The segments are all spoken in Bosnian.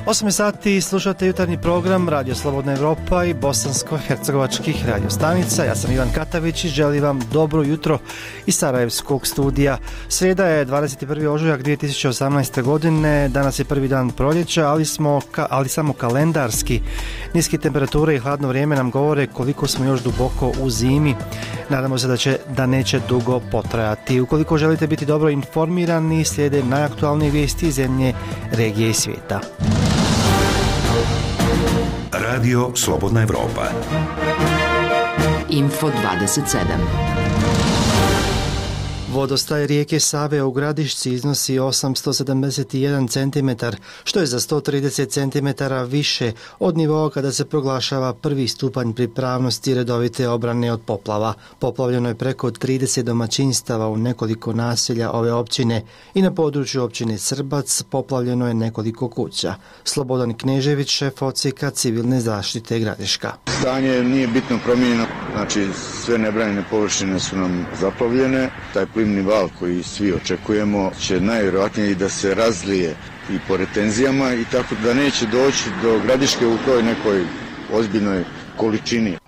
8 sati slušate jutarnji program Radio Slobodna Evropa i bosansko-hercegovačkih radiostanica. Ja sam Ivan Katavić i želim vam dobro jutro iz Sarajevskog studija. Srijeda je 21. ožujak 2018. godine, danas je prvi dan proljeća, ali samo kalendarski. Niske temperature i hladno vrijeme nam govore koliko smo još duboko u zimi. Nadamo se da neće dugo potrajati. Ukoliko želite biti dobro informirani, slijede najaktualnije vijesti iz zemlje, regije i svijeta. Radio Slobodna Evropa. Info 27. Vodostaj rijeke Save u Gradišci iznosi 871 cm, što je za 130 cm više od nivoa kada se proglašava prvi stupanj pripravnosti redovite obrane od poplava. Poplavljeno je preko 30 domaćinstava u nekoliko naselja ove općine i na području općine Srbac poplavljeno je nekoliko kuća. Slobodan Knežević, šef odsjeka civilne zaštite Gradiška. Stanje nije bitno promijenjeno, znači sve nebranjene površine su nam zaplavljene. Taj plimni val koji svi očekujemo će najvjerojatnije i da se razlije i po retenzijama i tako da neće doći do Gradiške u toj nekoj ozbiljnoj količini.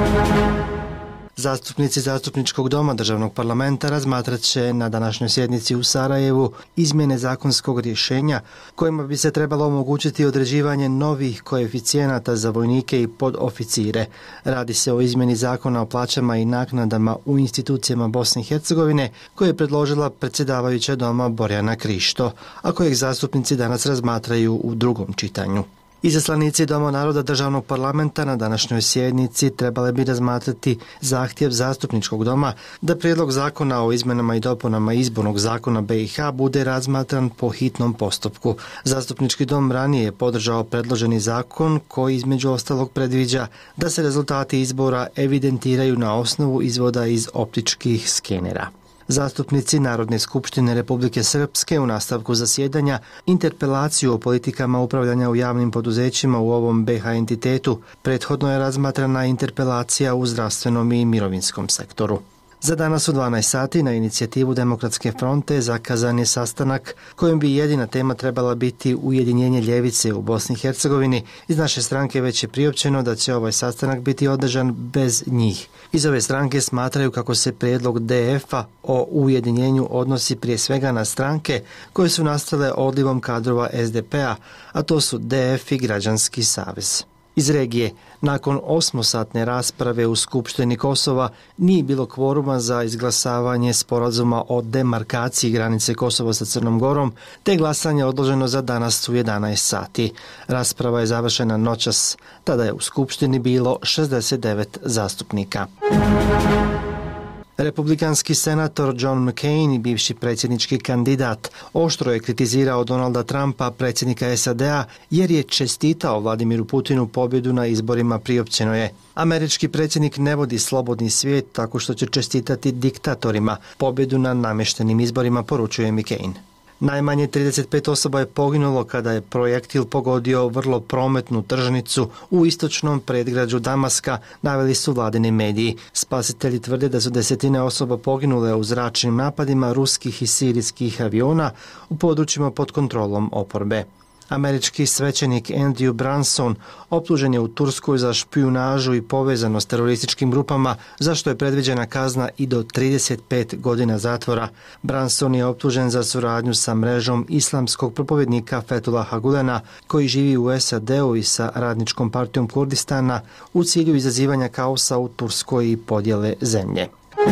Zastupnici Zastupničkog doma Državnog parlamenta razmatrat će na današnjoj sjednici u Sarajevu izmjene zakonskog rješenja kojima bi se trebalo omogućiti određivanje novih koeficijenata za vojnike i podoficire. Radi se o izmjeni zakona o plaćama i naknadama u institucijama Bosne i Hercegovine koje je predložila predsjedavajuća doma Borjana Krišto, a kojeg zastupnici danas razmatraju u drugom čitanju. Izaslanici Doma naroda Državnog parlamenta na današnjoj sjednici trebale bi razmatrati zahtjev Zastupničkog doma da prijedlog zakona o izmjenama i dopunama izbornog zakona BiH bude razmatran po hitnom postupku. Zastupnički dom ranije je podržao predloženi zakon koji između ostalog predviđa da se rezultati izbora evidentiraju na osnovu izvoda iz optičkih skenera. Zastupnici Narodne skupštine Republike Srpske u nastavku zasjedanja interpelaciju o politikama upravljanja u javnim poduzećima u ovom BiH entitetu. Prethodno je razmatrana interpelacija u zdravstvenom i mirovinskom sektoru. Za danas u 12 sati na inicijativu Demokratske fronte zakazan je sastanak kojim bi jedina tema trebala biti ujedinjenje ljevice u Bosni i Hercegovini. Iz naše stranke već je priopćeno da će ovaj sastanak biti održan bez njih. Iz ove stranke smatraju kako se prijedlog DF-a o ujedinjenju odnosi prije svega na stranke koje su nastale odlivom kadrova SDP-a, a to su DF i Građanski savez. Iz regije, nakon 8-satne rasprave u Skupštini Kosova nije bilo kvoruma za izglasavanje sporazuma o demarkaciji granice Kosova sa Crnom Gorom, te glasanje odloženo za danas u 11 sati. Rasprava je završena noćas, tada je u Skupštini bilo 69 zastupnika. Republikanski senator John McCain, bivši predsjednički kandidat, oštro je kritizirao Donalda Trumpa, predsjednika SAD-a, jer je čestitao Vladimiru Putinu pobjedu na izborima. Priopćeno je: američki predsjednik ne vodi slobodni svijet tako što će čestitati diktatorima pobjedu na namještenim izborima, poručuje McCain. Najmanje 35 osoba je poginulo kada je projektil pogodio vrlo prometnu tržnicu u istočnom predgrađu Damaska, naveli su vladini mediji. Spasitelji tvrde da su desetine osoba poginule u zračnim napadima ruskih i sirijskih aviona u područjima pod kontrolom oporbe. Američki svećenik Andrew Branson optužen je u Turskoj za špijunažu i povezanost s terorističkim grupama, za što je predviđena kazna i do 35 godina zatvora. Branson je optužen za suradnju sa mrežom islamskog propovjednika Fethullaha Gulena, koji živi u SAD-u i sa Radničkom partijom Kurdistana u cilju izazivanja kaosa u Turskoj i podjele zemlje.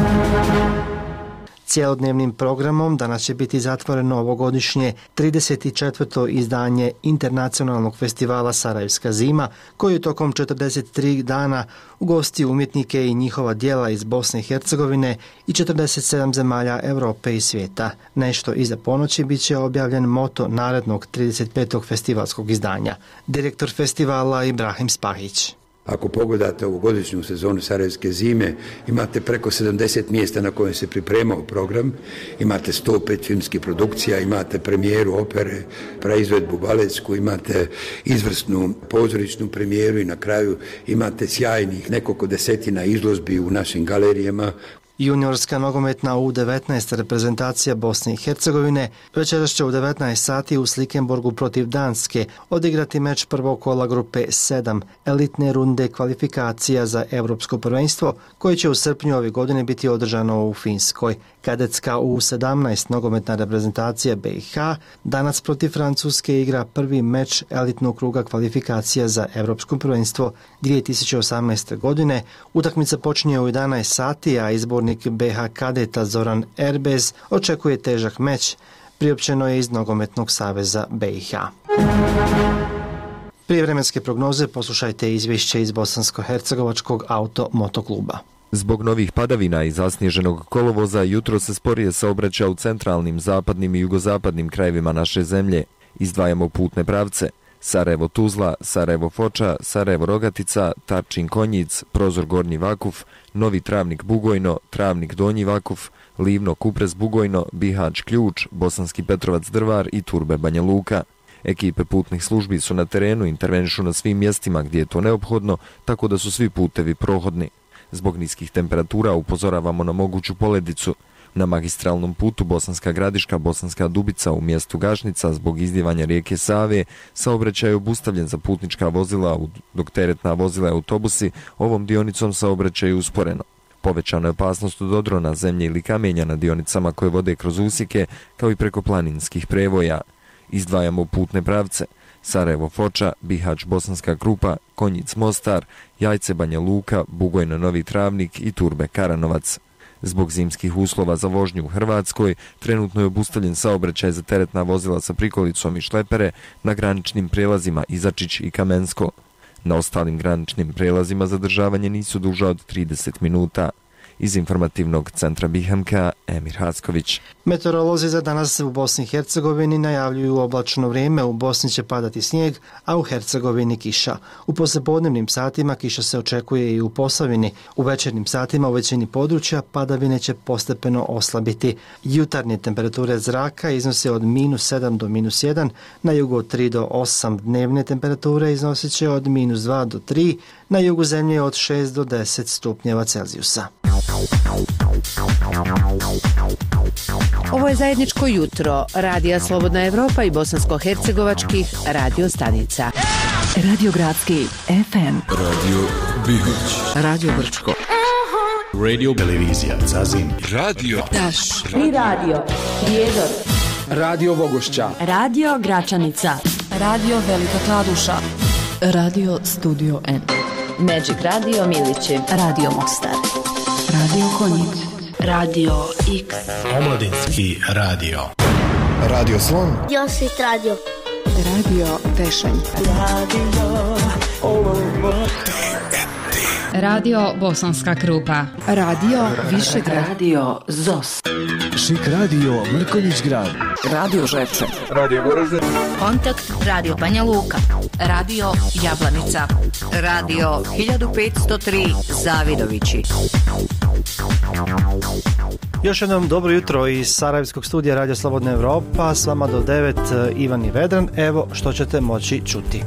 Cijelodnevnim programom danas će biti zatvoreno ovogodišnje 34. izdanje Internacionalnog festivala Sarajevska zima, koji je tokom 43 dana ugostio umjetnike i njihova djela iz Bosne i Hercegovine i 47 zemalja Europe i svijeta. Nešto iza ponoći bit će objavljen moto narednog 35. festivalskog izdanja. Direktor festivala Ibrahim Spahić. Ako pogledate ovogodišnju sezonu Sarajevske zime, imate preko 70 mjesta na kojem se pripremao program, imate 105 filmskih produkcija, imate premijeru opere, praizvedbu baletsku, imate izvrsnu pozorišnu premijeru i na kraju imate sjajnih nekoliko desetina izložbi u našim galerijama. Juniorska nogometna U19 reprezentacija Bosne i Hercegovine večeras će u 19 sati u Slikenborgu protiv Danske odigrati meč prvog kola grupe 7 elitne runde kvalifikacija za Evropsko prvenstvo koje će u srpnju ove godine biti održano u Finskoj. Kadetska U17 nogometna reprezentacija BiH danas protiv Francuske igra prvi meč elitnog kruga kvalifikacija za Evropsko prvenstvo 2018. godine. Utakmica počinje u 11 sati, a izbornik BiH kadeta Zoran Erbez očekuje težak meč, priopćeno je iz Nogometnog saveza BiH. Prije vremenske prognoze poslušajte izvješće iz Bosansko-hercegovačkog auto-motokluba. Zbog novih padavina i zasnježenog kolovoza jutro se sporije saobraća u centralnim, zapadnim i jugozapadnim krajevima naše zemlje. Izdvajamo putne pravce: Sarajevo-Tuzla, Sarajevo-Foča, Sarajevo-Rogatica, Tarčin-Konjic, Prozor Gornji Vakuf, Novi Travnik-Bugojno, Travnik-Donji Vakuf, Livno-Kupres-Bugojno, Bihać-Ključ, Bosanski Petrovac-Drvar i Turbe-Banja Luka. Ekipe putnih službi su na terenu, intervenišu na svim mjestima gdje je to neophodno, tako da su svi putevi prohodni. Zbog niskih temperatura upozoravamo na moguću poledicu. Na magistralnom putu Bosanska Gradiška, Bosanska Dubica u mjestu Gašnica zbog izljevanja rijeke Save saobraćaj je obustavljen za putnička vozila, dok teretna vozila i autobusi ovom dionicom saobraćaju usporeno. Povećana je opasnost od odrona, zemlje ili kamenja na dionicama koje vode kroz usjeke, kao i preko planinskih prevoja. Izdvajamo putne pravce: Sarajevo-Foča, Bihać-Bosanska Krupa, Konjic-Mostar, Jajce-Banja Luka, Bugojno-Novi Travnik i Turbe-Karanovac. Zbog zimskih uslova za vožnju u Hrvatskoj, trenutno je obustavljen saobraćaj za teretna vozila sa prikolicom i šlepere na graničnim prijelazima Izačić i Kamensko. Na ostalim graničnim prijelazima zadržavanje nisu duža od 30 minuta. Iz informativnog centra BiH, Emir Hacković. Meteorolozi za danas u Bosni i Hercegovini najavljuju oblačno vrijeme, u Bosni će padati snijeg, a u Hercegovini kiša. U poslijepodnevnim satima kiša se očekuje i u Posavini. U večernjim satima u većini područja padavine će postepeno oslabiti. Jutarnje temperature zraka iznose od -7 do -1, na jugu od 3 do 8, dnevne temperature iznosit će od -2 do 3, na jugu zemlje od 6 do 10 stupnjeva Celzijusa. Ovo je zajedničko jutro Radija Slobodna Evropa i bosansko-hercegovačkih radio stanica. Radio Gradski FM, Radio Bihać, Radio Brčko, Radio Televizija Zazin, Radio Taš, Tri radio Prijedor, Radio Vogošća, Radio Gračanica, Radio Velika Kladuša, Radio Studio N, Magic Radio Milići, Radio Mostar, Radio Konjic, Radio X, Omladinski radio, Radio Slon, Josit Radio, Radio Tešanj, Radio Bosanska Krupa, Radio Višegrad, Radio ZOS, Šik Radio Mrkonjić Grad, Radio Žepče, Radio Goražde, Kontakt Radio Banja Luka, Radio Jablanica, Radio 1503 Zavidovići. Još jednom dobro jutro iz Sarajevskog studija Radio Slobodna Evropa, s vama do 9 Ivan i Vedran. Evo što ćete moći čuti.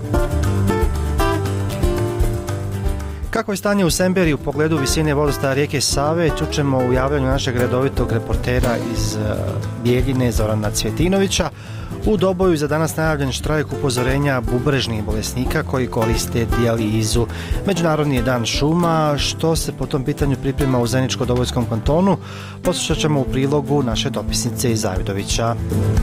Kako je stanje u Semberi u pogledu visine vodostaja rijeke Save, čućemo u javljanju našeg redovitog reportera iz Bijeljine Zorana Cvjetinovića. U Doboju za danas najavljen štrajk upozorenja bubrežnih bolesnika koji koriste dijalizu. Međunarodni je dan šuma, što se po tom pitanju priprema u Zeničko-Dobojskom kantonu, poslušat ćemo u prilogu naše dopisnice iz Zavidovića.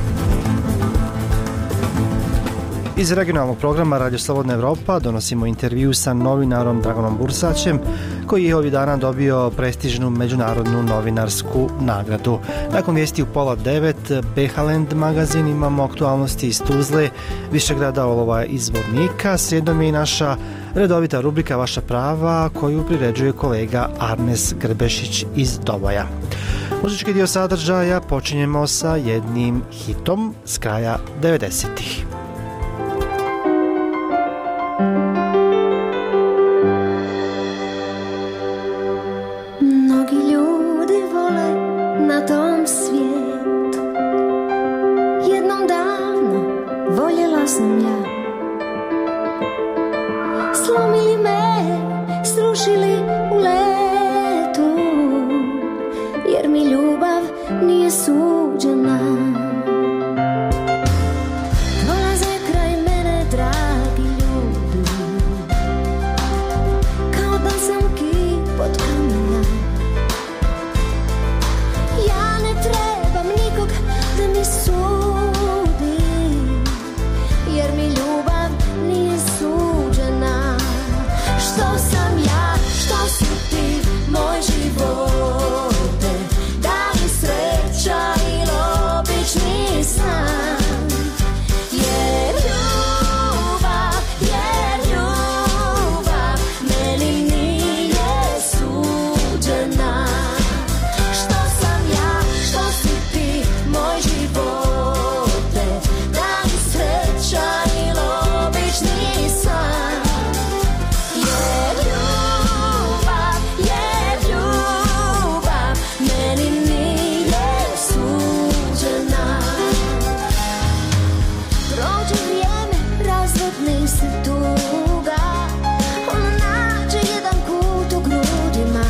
Iz regionalnog programa Radio Slobodna Evropa donosimo intervju sa novinarom Draganom Bursaćem, koji je ovih dana dobio prestižnu međunarodnu novinarsku nagradu. Nakon vijesti u 8:30 Behaland magazin, imamo aktualnosti iz Tuzle, Višegrada, Olova i Zvornika. Slijedom je i naša redovita rubrika Vaša prava, koju priređuje kolega Arnes Grbešić iz Doboja. Muzički dio sadržaja počinjemo sa jednim hitom s kraja 90-ih. Slomili me, srušili u letu, suđena. Prolaze kraj mene dragi ljudi, kao da sam kip od kamena. Ja ne trebam nikog da mi sudi, jer mi ljubav nije suđena. Što sam ja, što si ti, moj živote, da li sreća ili obični san? Jer ljubav meni nije suđena. Što sam ja, što si ti, moj živote, da li sreća ili obični san? Jer ljubav meni nije suđena. Prođe vrijeme, razvodni se tuga, ona nađe jedan kut u grudima,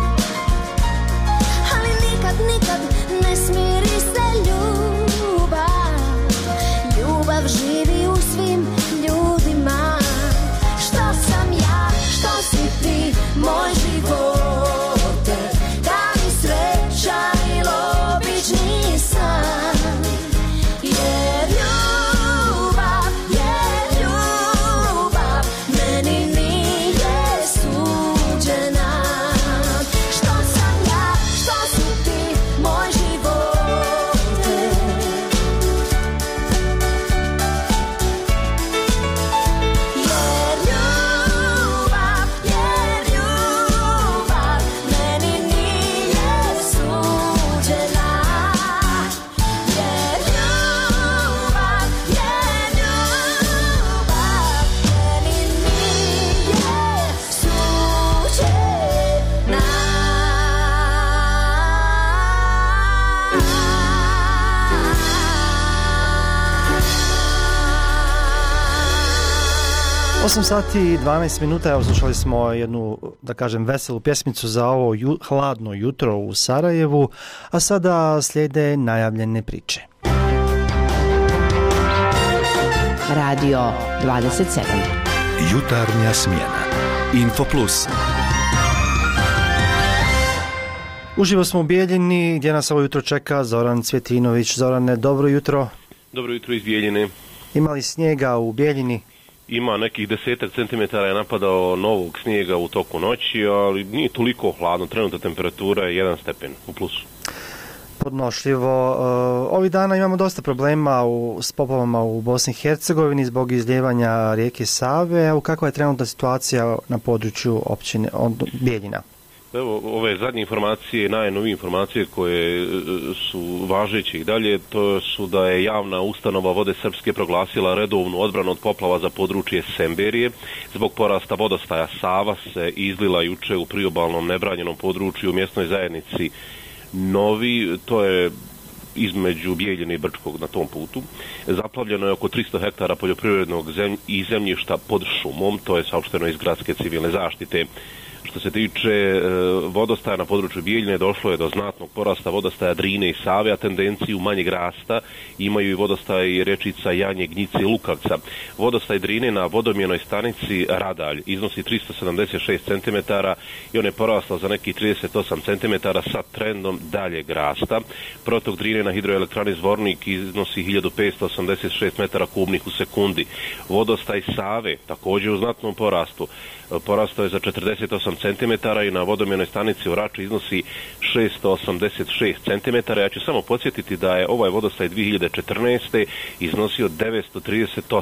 ali nikad ne smiri se ljubav. Ljubav živi u svim ljudima. Što sam ja, što si ti, moj živote, da li sreća ili obični san? Jer ljubav meni nije suđena. Što sam ja, što si ti, moj živote. Jer ljubav meni nije suđena. Jer ljubav meni nije suđena. 8 sati i 12 minuta, evo slušali smo jednu, da kažem, veselu pjesmicu za ovo hladno jutro u Sarajevu, a sada slijede najavljene priče. Radio 27. Jutarnja smjena. Info Plus. Uživo smo u Bijeljini, gdje nas ovo jutro čeka Zoran Cvjetinović. Zorane, dobro jutro. Dobro jutro iz Bijeljine. Ima li snijega u Bijeljini? Ima nekih 10 centimetara je napadao novog snijega u toku noći, ali nije toliko hladno. Trenutna temperatura je 1 stepen u plusu. Podnošljivo. Ovih dana imamo dosta problema s poplavama u Bosni i Hercegovini zbog izljevanja rijeke Save. Evo, kakva je trenutna situacija na području općine Bijeljina? Evo, ove zadnje informacije, najnovije informacije koje su važeće i dalje, to su da je javna ustanova Vode Srpske proglasila redovnu odbranu od poplava za područje Semberije. Zbog porasta vodostaja Sava se izlila juče u priobalnom nebranjenom području u mjesnoj zajednici Novi, to je između Bijeljine i Brčkog na tom putu. Zaplavljeno je oko 300 hektara poljoprivrednog zemljišta pod šumom, to je saopšteno iz Gradske civilne zaštite. Što se tiče vodostaja na području Bijeljine, došlo je do znatnog porasta vodostaja Drine i Save, a tendenciju manjeg rasta imaju i vodostaj rečica Janje, Gnjice i Lukavca. Vodostaj Drine na vodomjenoj stanici Radalj iznosi 376 cm i on je porastao za nekih 38 cm sa trendom daljeg rasta. Protok Drine na hidroelektrani Zvornik iznosi 1586 metara kubnih u sekundi. Vodostaj Save također u znatnom porastu. Porastao je za 48 cm i na vodomjenoj stanici u Rači iznosi 686 cm. Ja ću samo podsjetiti da je ovaj vodostaj 2014. iznosio 938.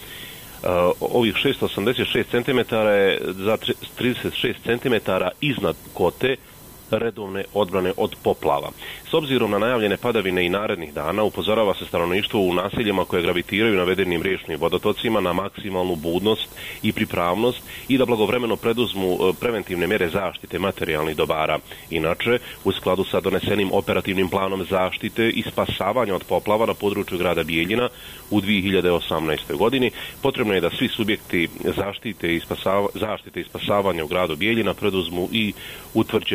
Ovih 686 cm je za 36 cm iznad kote redovne odbrane od poplava. S obzirom na najavljene padavine i narednih dana, upozorava se stanovništvo u naseljima koje gravitiraju navedenim riječnim vodotocima na maksimalnu budnost i pripravnost i da blagovremeno preduzmu preventivne mjere zaštite materijalnih dobara. Inače, u skladu sa donesenim operativnim planom zaštite i spasavanja od poplava na području grada Bijeljina u 2018. godini, potrebno je da svi subjekti zaštite i spasavanja u gradu Bijeljina preduzmu i utvrđene preventivne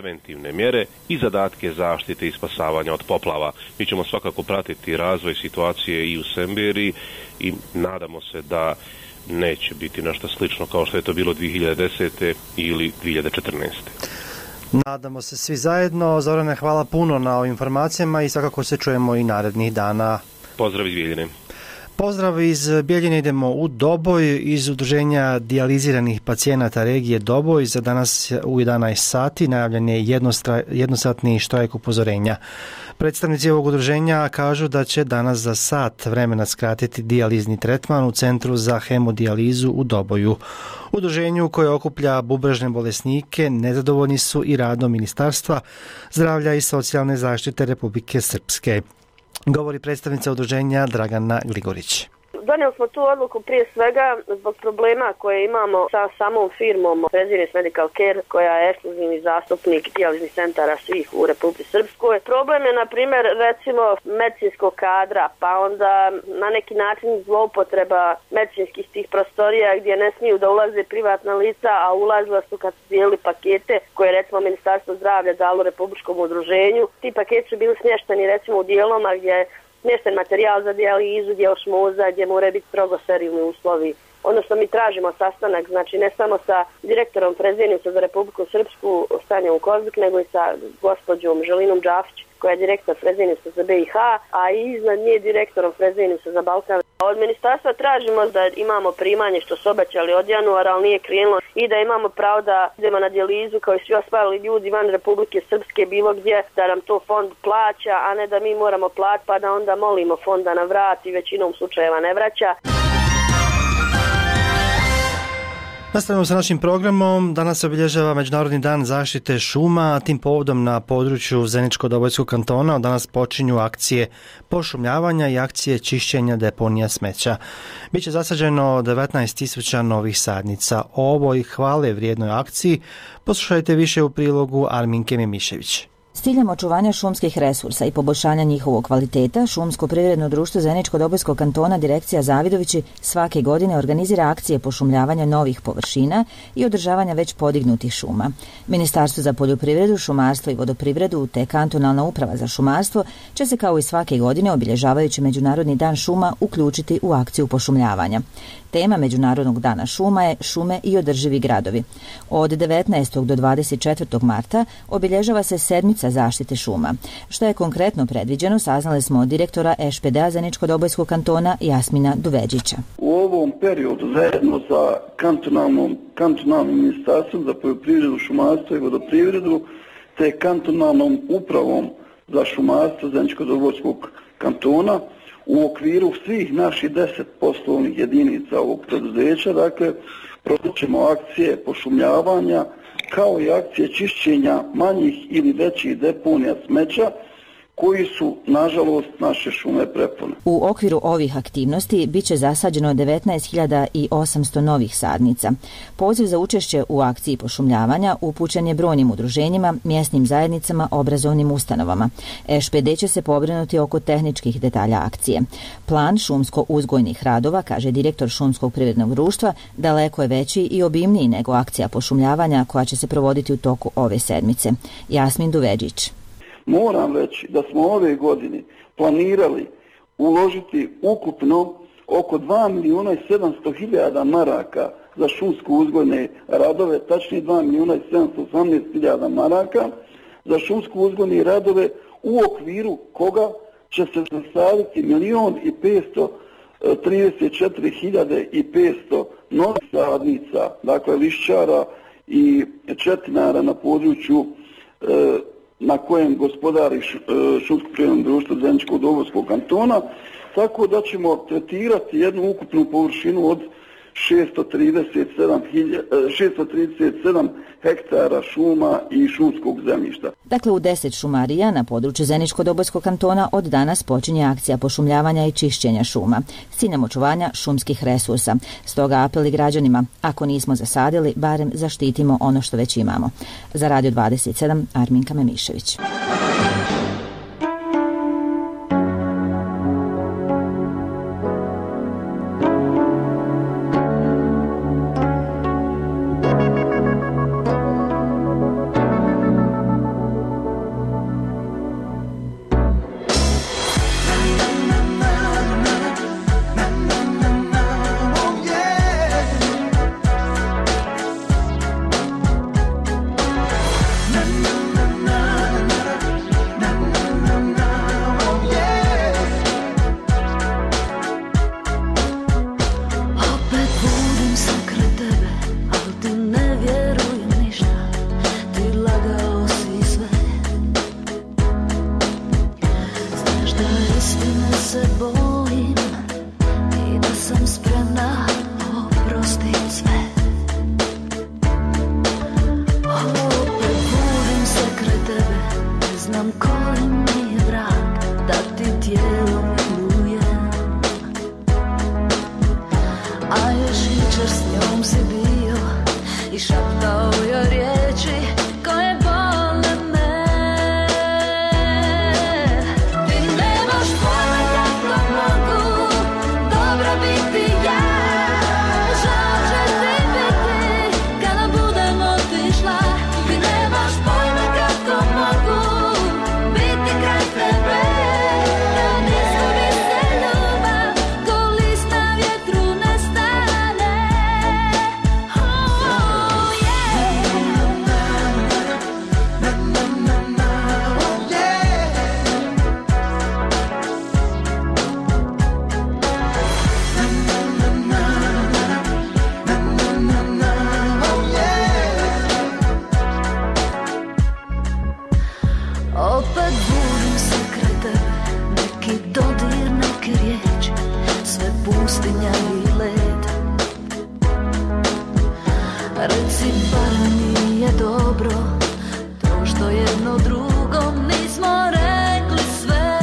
preventivne mjere i zadatke zaštite i spasavanja od poplava. Mi ćemo svakako pratiti razvoj situacije i u Semberi i nadamo se da neće biti nešto slično kao što je to bilo 2010. ili 2014. Nadamo se svi zajedno. Zorane, hvala puno na ovim informacijama i svakako se čujemo i narednih dana. Pozdrav iz Bijeljine. Pozdrav iz Bijeljine, idemo u Doboj. Iz udruženja dijaliziranih pacijenata regije Doboj za danas u 11 sati najavljen je jednosatni štrajk upozorenja. Predstavnici ovog udruženja kažu da će danas za sat vremena skratiti dijalizni tretman u Centru za hemodijalizu u Doboju. U udruženju koje okuplja bubrežne bolesnike nezadovoljni su i radom Ministarstva zdravlja i socijalne zaštite Republike Srpske. Govori predstavnica udruženja Dragana Gligorić. Donijeli smo tu odluku prije svega zbog problema koje imamo sa samom firmom Fresenius Medical Care, koja je ekskluzivni zastupnik dijaliznih centara svih u Republici Srpskoj. Problem je, na primjer, recimo medicinskog kadra, pa onda na neki način zloupotreba medicinskih tih prostorija gdje ne smiju da ulaze privatna lica, a ulazila su kad su dijelili pakete koje je recimo Ministarstvo zdravlja dalo Republičkom udruženju. Ti paketi su bili smješteni recimo u dijeloma gdje je smješten materijal za dijalizu, dio šmuza, gdje moraju biti strogo sterilni uslovi. Ono što mi tražimo sastanak, znači ne samo sa direktorom Freseniusa za Republiku Srpsku Stanjom Kozbik, nego i sa gospođom Želinom Džafić, koja je direktor Freseniusa za BiH, a i iznad nje direktorom Freseniusa za Balkan. Od ministarstva tražimo da imamo primanje što su obećali od januara, ali nije krenulo, i da imamo pravo da idemo na dijalizu kao i svi ostali ljudi van Republike Srpske bilo gdje, da nam to fond plaća, a ne da mi moramo platiti pa da onda molimo fond da nam vrati, većinom slučajeva ne vraća. Nastavljamo sa našim programom. Danas se obilježava Međunarodni dan zaštite šuma, a tim povodom na području Zeničko-Dobojskog kantona od danas počinju akcije pošumljavanja i akcije čišćenja deponija smeća. Biće zasađeno 19.000 novih sadnica. O ovoj hvale vrijednoj akciji poslušajte više u prilogu Arminke Mimišević. S ciljem očuvanja šumskih resursa i poboljšanja njihovog kvaliteta, Šumsko privredno društvo Zeničko-Dobojskog kantona Direkcija Zavidovići svake godine organizira akcije pošumljavanja novih površina i održavanja već podignutih šuma. Ministarstvo za poljoprivredu, šumarstvo i vodoprivredu te kantonalna uprava za šumarstvo će se kao i svake godine obilježavajući Međunarodni dan šuma uključiti u akciju pošumljavanja. Tema Međunarodnog dana šuma je šume i održivi gradovi. Od 19. do 24. marta obilježava se sedmica zaštite šuma. Što je konkretno predviđeno, saznali smo od direktora ŠPD-a Zeničko-Dobojskog kantona Jasmina Duveđića. U ovom periodu zajedno sa kantonalnim ministarstvom za poljoprivredu, šumarstvo i vodoprivredu te kantonalnom upravom za šumarstvo Zeničko-Dobojskog kantona u okviru svih naših 10 poslovnih jedinica ovog preduzeća, dakle, provodimo akcije pošumljavanja kao i akcije čišćenja manjih ili većih deponija smeća koji su, nažalost, naše šume prepune. U okviru ovih aktivnosti bit će zasađeno 19.800 novih sadnica. Poziv za učešće u akciji pošumljavanja upućen je brojnim udruženjima, mjesnim zajednicama, obrazovnim ustanovama. ŠPD će se pobrinuti oko tehničkih detalja akcije. Plan šumsko-uzgojnih radova, kaže direktor Šumskog privrednog društva, daleko je veći i obimniji nego akcija pošumljavanja koja će se provoditi u toku ove sedmice. Jasmin Duveđić. Moram reći da smo ove godine planirali uložiti ukupno oko 2.700.000 maraka za šumsko-uzgojne radove, tačnije 2.718.000 maraka za šumsko-uzgojne radove u okviru koga će se zasaditi 1.534.500 novih sadnica, dakle lišćara i četinara na području na kojem gospodari Šumsko privredno društvo Zeničko-Dobojskog kantona, tako da ćemo tretirati jednu ukupnu površinu od 637 hektara šuma i šumskog zemljišta. Dakle, u 10 šumarija na području Zeničko-Dobojskog kantona od danas počinje akcija pošumljavanja i čišćenja šuma s ciljem očuvanja šumskih resursa. Stoga apeli građanima, ako nismo zasadili, barem zaštitimo ono što već imamo. Za Radio 27, Arminka Memišević. istine se bojim i da sam spremna oprostit sve. Opet budim se kraj tebe, ne znam koji mi je vrag, da ti tijelo milujem. A još jučer s njom si bio i šaptao joj riječi koje bole me. Ti nemaš pojma kako mogu dobro biti ja. Žao će ti biti kada budem otišla. Ti nemaš pojma kako mogu biti kraj tebe. Kad izgubi se ljubav, ko list na vjetru nestane. Oh yeah. Opet budim se kraj tebe, neki dodir, neke riječi, sve pustinja i led. Reci bar nije dobro to što jedno drugom nismo rekli sve.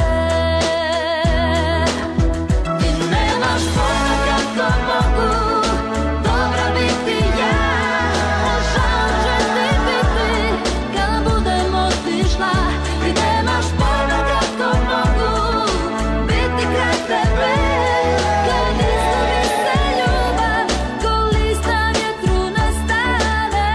Ti nemaš pojma kako mogu dobro biti ja. Žao će ti biti kada budem otišla. Ti nemaš pojma kako mogu biti kraj tebe. Kad izgubi se ljubav, ko list na vjetru nestane.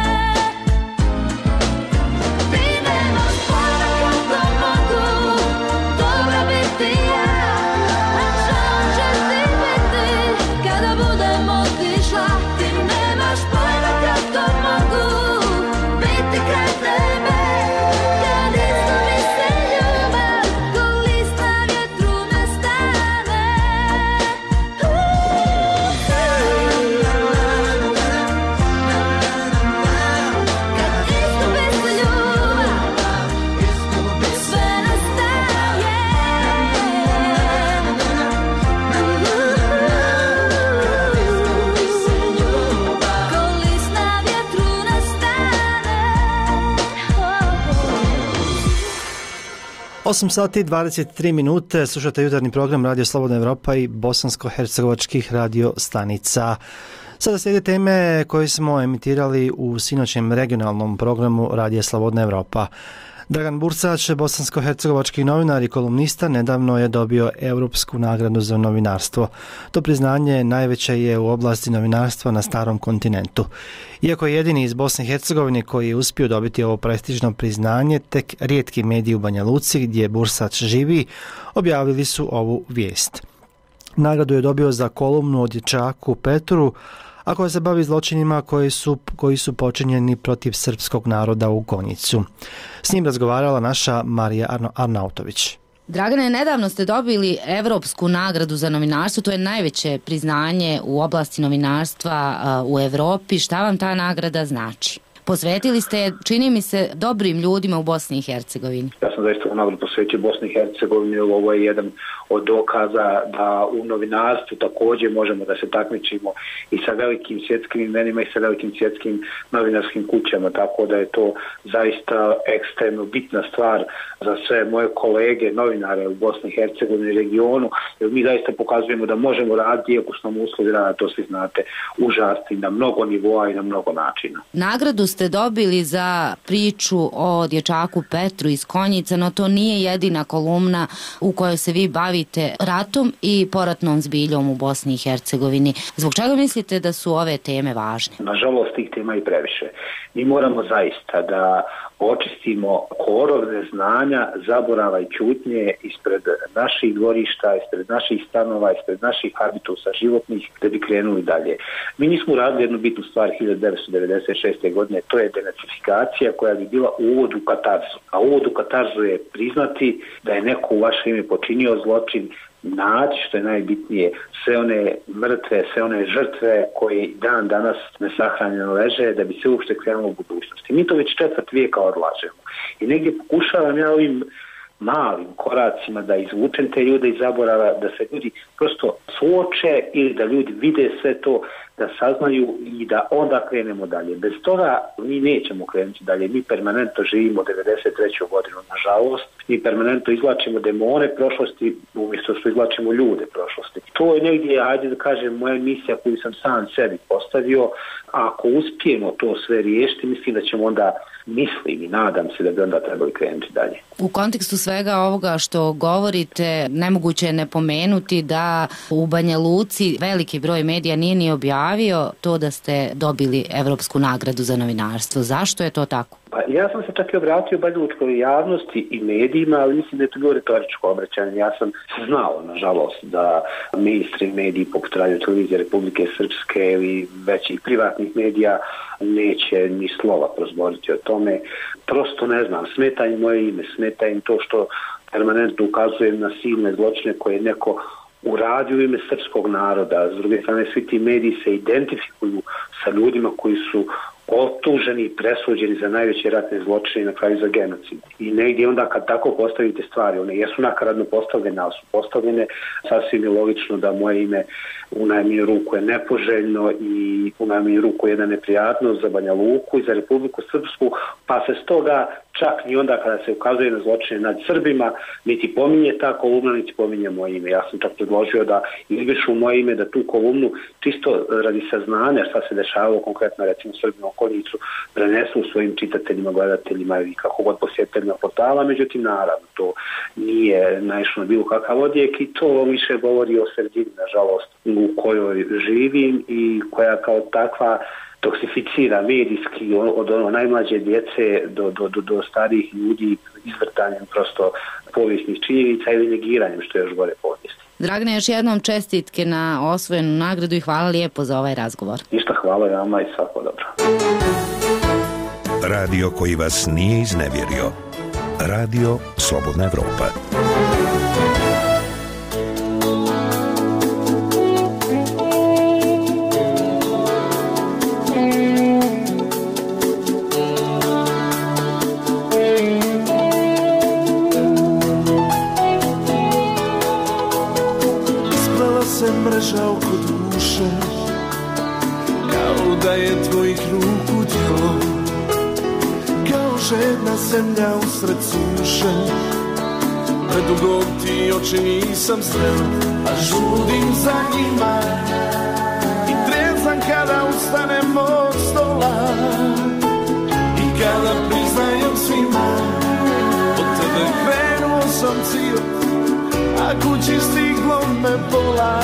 Ti nemaš pojma kako mogu dobro biti ja. Žao će ti biti kada budem otišla. Ti nemaš pojma kako mogu biti kraj tebe. Kad izgubi se ljubav, ko list na vjetru nestane. Kad izgubi se ljubav, sve nestaje. Ko list na vjetru nestane. 8 sati i 23 minute, slušate jutarnji program Radio Slobodna Evropa i bosansko-hercegovačkih radio stanica. Sada slijede teme koje smo emitirali u sinoćem regionalnom programu Radija Slobodna Evropa. Dragan Bursač, bosansko-hercegovački novinar i kolumnista, nedavno je dobio Europsku nagradu za novinarstvo. To priznanje najveće je u oblasti novinarstva na starom kontinentu. Iako je jedini iz Bosne i Hercegovine koji je uspio dobiti ovo prestižno priznanje, tek rijetki mediji u Banja Luci, gdje Bursač živi, objavili su ovu vijest. Nagradu je dobio za kolumnu o dječaku Petru, a koja se bavi zločinima koji su počinjeni protiv srpskog naroda u Konjicu. S njim razgovarala naša Marija Arnautović. Dragane, nedavno ste dobili Evropsku nagradu za novinarstvo, to je najveće priznanje u oblasti novinarstva u Evropi. Šta vam ta nagrada znači? Posvetili ste je, čini mi se, dobrim ljudima u Bosni i Hercegovini. Ja sam zaista u nagradu posvetio Bosni i Hercegovini, ovo je jedan od dokaza da u novinarstvu također možemo da se takmičimo i sa velikim svjetskim imenima i sa velikim svjetskim novinarskim kućama, tako da je to zaista ekstremno bitna stvar za sve moje kolege novinare u Bosni i Hercegovini i regionu, jer mi zaista pokazujemo da možemo raditi, iako su nam uslovi rada, to svi znate, užasni na mnogo nivoa i na mnogo načina. Nagradu ste dobili za priču o dječaku Petru iz Konjica, no to nije jedina kolumna u kojoj se vi bavite ratom i poratnom zbiljom u Bosni i Hercegovini. Zbog čega mislite da su ove teme važne? Nažalost, tih tema i previše. Mi moramo zaista da očistimo korov neznanja, zaborava i ćutnje ispred naših dvorišta, ispred naših stanova, ispred naših habitusa životnih, da bi krenuli dalje. Mi nismo uradili jednu bitnu stvar 1996. godine, to je denacifikacija koja bi bila uvod u katarzu. A uvod u katarzu je priznati da je neko u vaše ime počinio zločin, naći, što je najbitnije, sve one mrtve, sve one žrtve koji dan danas nesahranjeno leže, da bi se uopšte krenulo u budućnosti. Mi to već 4. vijeka odlažemo. I negdje pokušavam ja ovim malim koracima da izvučem te ljude iz zaborava, da se ljudi prosto suoče ili da ljudi vide sve to, da saznaju i da onda krenemo dalje. Bez toga mi nećemo krenuti dalje. Mi permanentno živimo 93. godinu, nažalost. Mi permanentno izvlačimo demone prošlosti umjesto što izvlačimo ljude prošlosti. To je negdje, ajde da kažem, moja misija koju sam sam sebi postavio. Ako uspijemo to sve riješiti, mislim da ćemo onda, mislim i nadam se da bi onda trebali krenuti dalje. U kontekstu svega ovoga što govorite, nemoguće je ne pomenuti da u Banja Luci veliki broj medija nije ni objavio to da ste dobili Evropsku nagradu za novinarstvo. Zašto je to tako? Pa ja sam se čak i obratio Banja Lučkoj javnosti i medijima, ali mislim da je to bilo retoričko obraćanje. Ja sam znao, nažalost, da mainstream mediji poput Radio Televizije Republike Srpske ili većih privatnih medija neće ni slova prozboriti o tome. Prosto ne znam, smeta im moje ime, smeta im to što permanentno ukazujem na silne zločine koje je neko uradio u ime srpskog naroda. S druge strane, svi ti mediji se identifikuju sa ljudima koji su optuženi i presuđeni za najveće ratne zločine i na kraju za genocid. I negdje onda kad tako postavite stvari, one jesu nakaradno postavljene, ali su postavljene, sasvim je logično da moje ime u najmanju ruku je nepoželjno i u najmanju ruku je jedna neprijatnost za Banja Luku i za Republiku Srpsku, pa se stoga čak ni onda kada se ukazuje na zločine nad Srbima, niti pominje ta kolumna, niti pominje moje ime. Ja sam čak predložio da izbrišu moje ime, da tu kolumnu čisto radi saznanja šta se dešavalo konkretno recimo Srbima u Konjicu prenesu svojim čitateljima, gledateljima i kako god posjetiteljima portala, međutim naravno to nije naišlo na bilo kakav odjek i to više govori o sredini, nažalost, u kojoj živim i koja kao takva toksificira medijski od najmlađe djece do starijih ljudi izvrtanjem prosto povijesnih činjenica ili negiranjem što je još gore povijesti. Dragane, još jednom čestitke na osvojenu nagradu i hvala lijepo za ovaj razgovor. Ništa, hvala vama i svako dobro. Radio koji vas nije iznevjerio. Radio Slobodna Evropa. Mreža oko duše, kao da je tvojih ruku djelo, kao žedna zemlja usred suše. Predugo ti oči nisam sreo, a žudim za njima i trezam kada ustanem od stola i kada priznajem svima od tebe krenuo sam cijel, a kući stiglo me pola.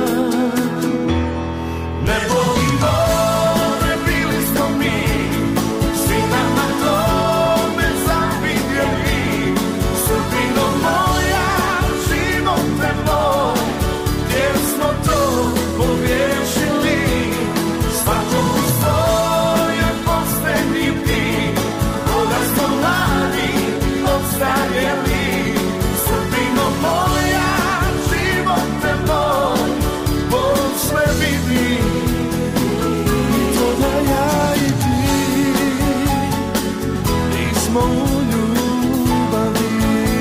Ne boli more, bili smo mi, svi nama tome zavidjeli. Sudbino moja, živote moj, jer smo to pogriješili. Svakom u svoje poslednji ti, koda smo mladi odstarjeli. Sudbino moja, živote moj, Bog sve vidi. I to da ja i ti nismo u ljubavi.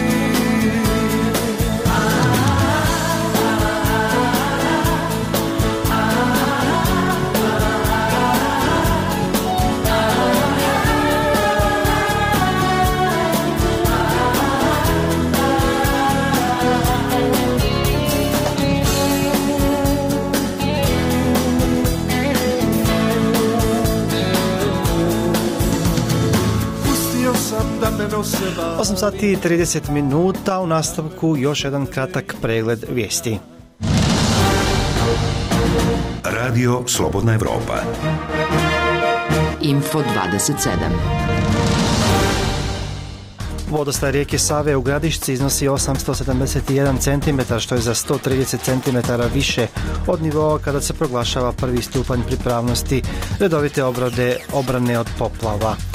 Pustio sam da me nose vas. 8 sati i 30 minuta, u nastavku još jedan kratak pregled vijesti. Radio Slobodna Evropa. Info 27. Vodostaj rijeke Save u Gradišci iznosi 871 cm, što je za 130 cm više od nivoa kada se proglašava prvi stupanj pripravnosti redovite obrane od poplava.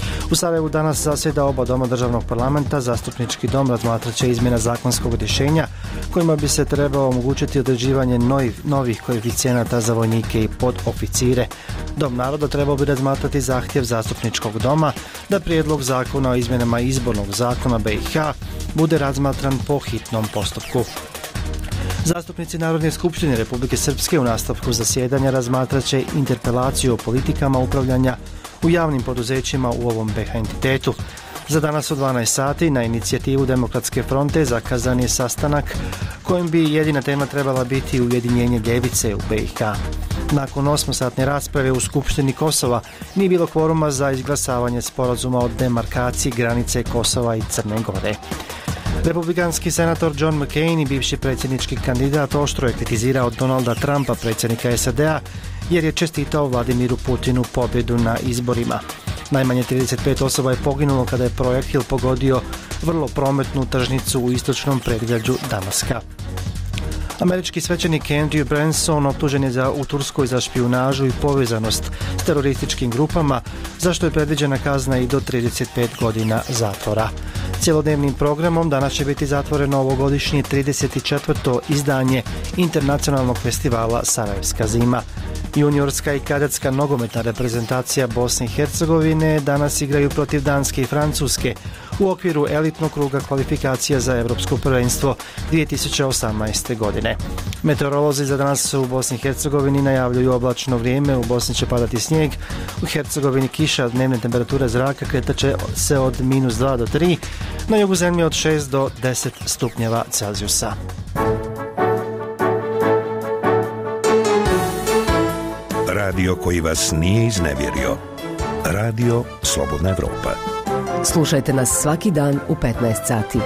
U Sarajevu danas zasjeda oba doma državnog parlamenta. Zastupnički dom razmatrat će izmjena zakonskog rješenja kojima bi se trebalo omogućiti određivanje novih koeficijenata za vojnike i podoficire. Dom naroda trebao bi razmatrati zahtjev zastupničkog doma da prijedlog zakona o izmjenama izbornog zakona BiH bude razmatran po hitnom postupku. Zastupnici Narodne skupštine Republike Srpske u nastavku zasjedanja razmatrat će interpelaciju o politikama upravljanja u javnim poduzećima u ovom BiH entitetu. Za danas u 12 sati na inicijativu Demokratske fronte zakazan je sastanak kojim bi jedina tema trebala biti ujedinjenje ljevice u BiH. Nakon 8-satne rasprave u Skupštini Kosova nije bilo kvoruma za izglasavanje sporazuma o demarkaciji granice Kosova i Crne Gore. Republikanski senator John McCain i bivši predsjednički kandidat oštro je kritizirao Donalda Trumpa, predsjednika SAD-a, jer je čestitao Vladimiru Putinu pobjedu na izborima. Najmanje 35 osoba je poginulo kada je projektil pogodio vrlo prometnu tržnicu u istočnom predgrađu Damaska. Američki svećenik Andrew Branson optužen je u Turskoj za špijunažu i povezanost s terorističkim grupama, za što je predviđena kazna i do 35 godina zatvora. Cjelodnevnim programom danas će biti zatvoreno ovogodišnje 34. izdanje Internacionalnog festivala Sarajevska zima. Juniorska i kadetska nogometna reprezentacija Bosne i Hercegovine danas igraju protiv Danske i Francuske u okviru elitnog kruga kvalifikacija za Europsko prvenstvo 2018. godine. Meteorolozi za danas u Bosni i Hercegovini najavljuju oblačno vrijeme, u Bosni će padati snijeg, u Hercegovini kiša, dnevne temperature zraka kretat će se od -2 do 3, na jugu zemlje od 6 do 10 stupnjeva Celzijusa. Radio koji vas nije iznevjerio. Radio Slobodna Evropa. Slušajte nas svaki dan u 15 sati.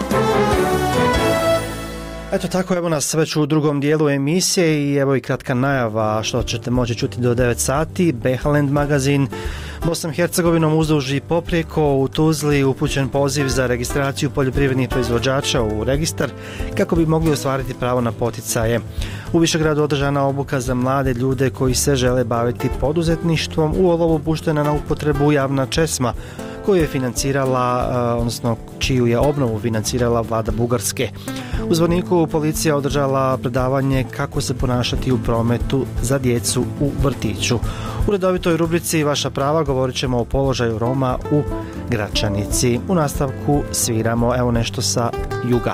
Eto tako, evo nas već u drugom dijelu emisije i evo i kratka najava što ćete moći čuti do 9 sati. Behaland magazin. Bosnom i Hercegovinom uzduž i poprijeko u Tuzli upućen poziv za registraciju poljoprivrednih proizvođača u registar kako bi mogli ostvariti pravo na poticaje. U Višegradu održana obuka za mlade ljude koji se žele baviti poduzetništvom. U olovu puštena na upotrebu javna česma koju je financirala, odnosno čiju je obnovu financirala vlada Bugarske. U Zvorniku policija održala predavanje kako se ponašati u prometu za djecu u vrtiću. U redovitoj rubrici Vaša prava govorit ćemo o položaju Roma u Gračanici. U nastavku sviramo evo nešto sa juga.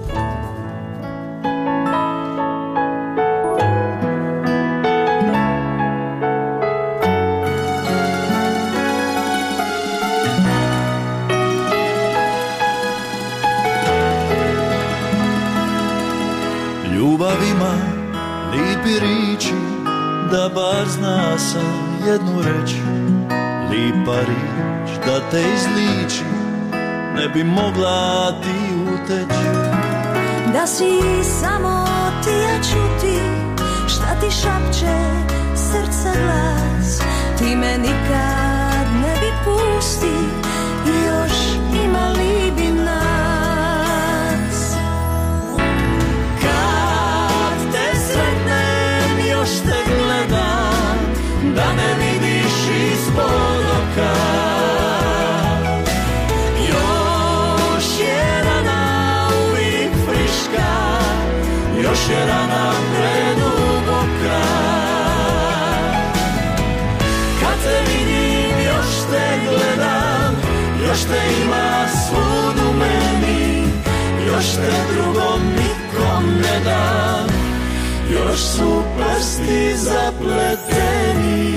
Ljubav ima lipi riči, da bar zna sam jednu reč. Lipa rič da te izliči, ne bi mogla ti uteći. Da si samo ti ja čuti, šta ti šapće srca glas. Ti me nikad ne bi pusti i još imali bi nas. Još te gledam, da me vidiš ispod oka. Još je rana uvijek friška, još je rana preduboka. Kad te vidim, još te gledam, još te ima svud u meni, još te drugom nikom ne dam. Još su prsti zapleteni.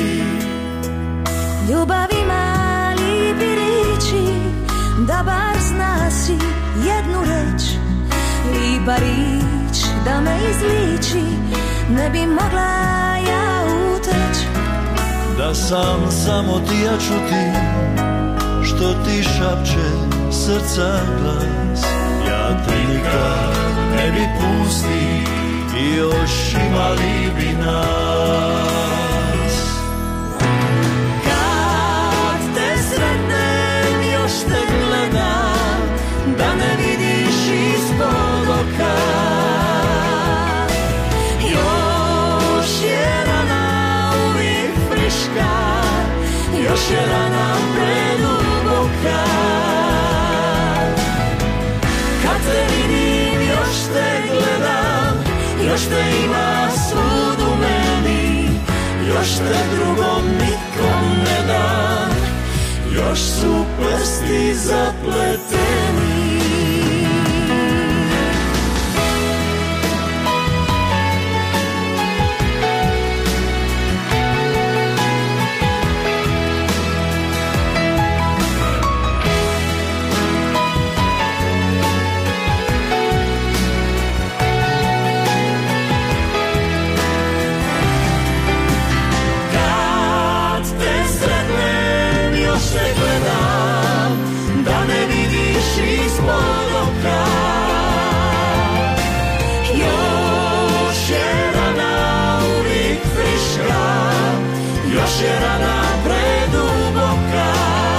Ljubav ima lipi riči, da bar zna si jednu reč. Lipa rič da me izliči, ne bi mogla ja uteći. Da sam samo ti ja čuti, što ti šapće srca glas. Ja te nikad ne bi pusti i još imali bi nas. Kad te sretnem, još te gledam, da me vidiš ispod oka. Još je rana uvijek friška, još je rana te ima svud u meni, još te drugom nikom ne dam, još su prsti zapleteni. Još je rana preduboka,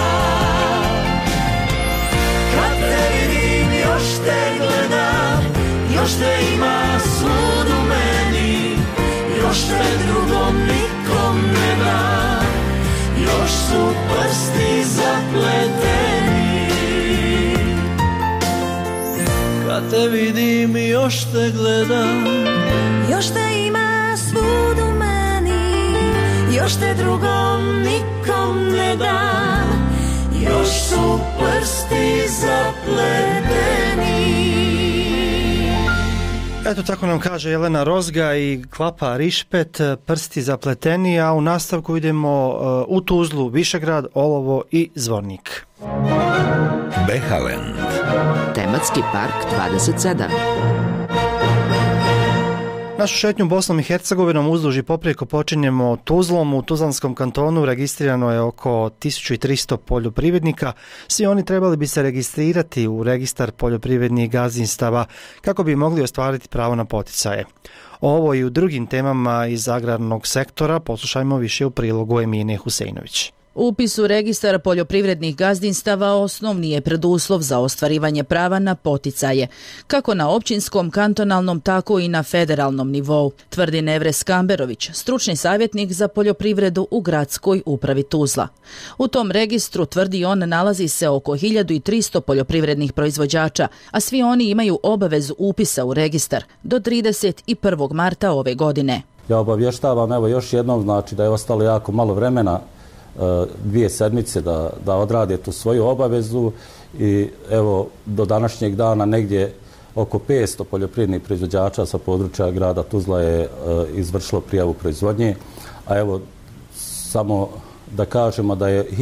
kad te vidim još te gledam, još te ima svud u meni, još te drugom nikom ne dam, još su prsti zapleteni. Kad te vidim još te gledam, još te ima svud u meni, još te drugom nikom ne dam, još su prsti zapleteni. Eto tako nam kaže Jelena Rozga i Klapa Rišpet, prsti zapleteni, a u nastavku idemo u Tuzlu, Višegrad, Olovo i Zvornik. Behalend. Tematski park 27. Našu šetnju Bosnom i Hercegovinom uzduž i poprijeko počinjemo Tuzlom. U Tuzlanskom kantonu registrirano je oko 1300 poljoprivrednika. Svi oni trebali bi se registrirati u registar poljoprivrednih gazdinstava kako bi mogli ostvariti pravo na poticaje. Ovo i u drugim temama iz agrarnog sektora poslušajmo više u prilogu Emine Huseinović. Upis u registar poljoprivrednih gazdinstava osnovni je preduslov za ostvarivanje prava na poticaje, kako na općinskom, kantonalnom, tako i na federalnom nivou, tvrdi Nevres Skamberović, stručni savjetnik za poljoprivredu u gradskoj upravi Tuzla. U tom registru, tvrdi on, nalazi se oko 1300 poljoprivrednih proizvođača, a svi oni imaju obavezu upisa u registar do 31. marta ove godine. Ja obavještavam evo još jednom, znači da je ostalo jako malo vremena, 2 sedmice da odrade tu svoju obavezu i evo do današnjeg dana negdje oko 500 poljoprivrednih proizvođača sa područja grada Tuzla je izvršilo prijavu proizvodnje, a evo samo da kažemo da je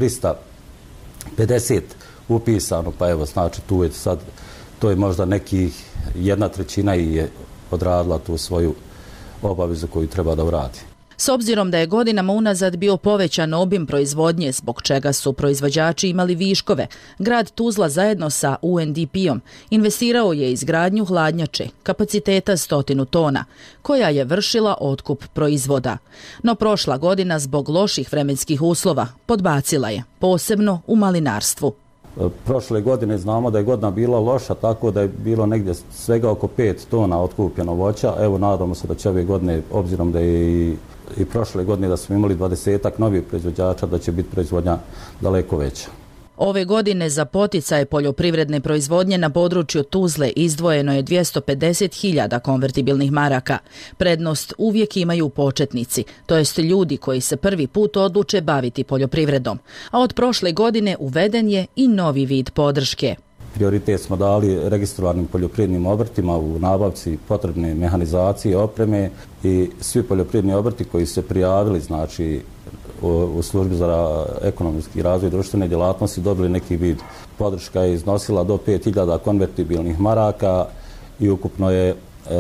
1350 upisano, pa evo znači tu je sad, to je možda nekih 1/3 i je odradila tu svoju obavezu koju treba da uradi. S obzirom da je godinama unazad bio povećan obim proizvodnje, zbog čega su proizvođači imali viškove, grad Tuzla zajedno sa UNDP-om investirao je izgradnju hladnjače kapaciteta 100 tona, koja je vršila otkup proizvoda. No prošla godina zbog loših vremenskih uslova podbacila je, posebno u malinarstvu. Prošle godine znamo da je godina bila loša, tako da je bilo negdje svega oko 5 tona otkupljeno voća. Evo nadamo se da će ove godine, obzirom da je i prošle godine da smo imali 20-ak novih proizvođača, da će biti proizvodnja daleko veća. Ove godine za poticaje poljoprivredne proizvodnje na području Tuzle izdvojeno je 250.000 konvertibilnih maraka. Prednost uvijek imaju početnici, to jest ljudi koji se prvi put odluče baviti poljoprivredom. A od prošle godine uveden je i novi vid podrške. Prioritet smo dali registrovanim poljoprivrednim obrtima u nabavci potrebne mehanizacije, opreme i svi poljoprivredni obrti koji se prijavili, znači u službi za ekonomski razvoj društvene djelatnosti dobili neki vid. Podrška je iznosila do 5.000 konvertibilnih maraka i ukupno je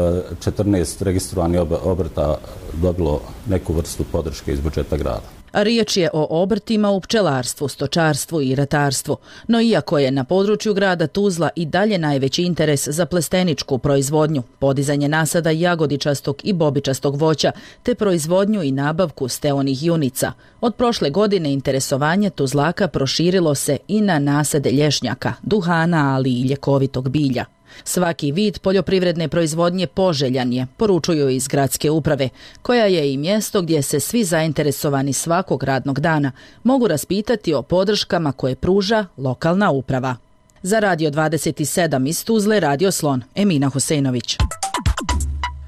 14 registrovanih obrta dobilo neku vrstu podrške iz budžeta grada. Riječ je o obrtima u pčelarstvu, stočarstvu i ratarstvu, no iako je na području grada Tuzla i dalje najveći interes za plesteničku proizvodnju, podizanje nasada jagodičastog i bobičastog voća, te proizvodnju i nabavku steonih junica, od prošle godine interesovanje Tuzlaka proširilo se i na nasade lješnjaka, duhana, ali i ljekovitog bilja. Svaki vid poljoprivredne proizvodnje poželjan je, poručuju iz gradske uprave, koja je i mjesto gdje se svi zainteresovani svakog radnog dana mogu raspitati o podrškama koje pruža lokalna uprava. Za Radio 27 iz Tuzle, Radio Slon, Emina Huseinović.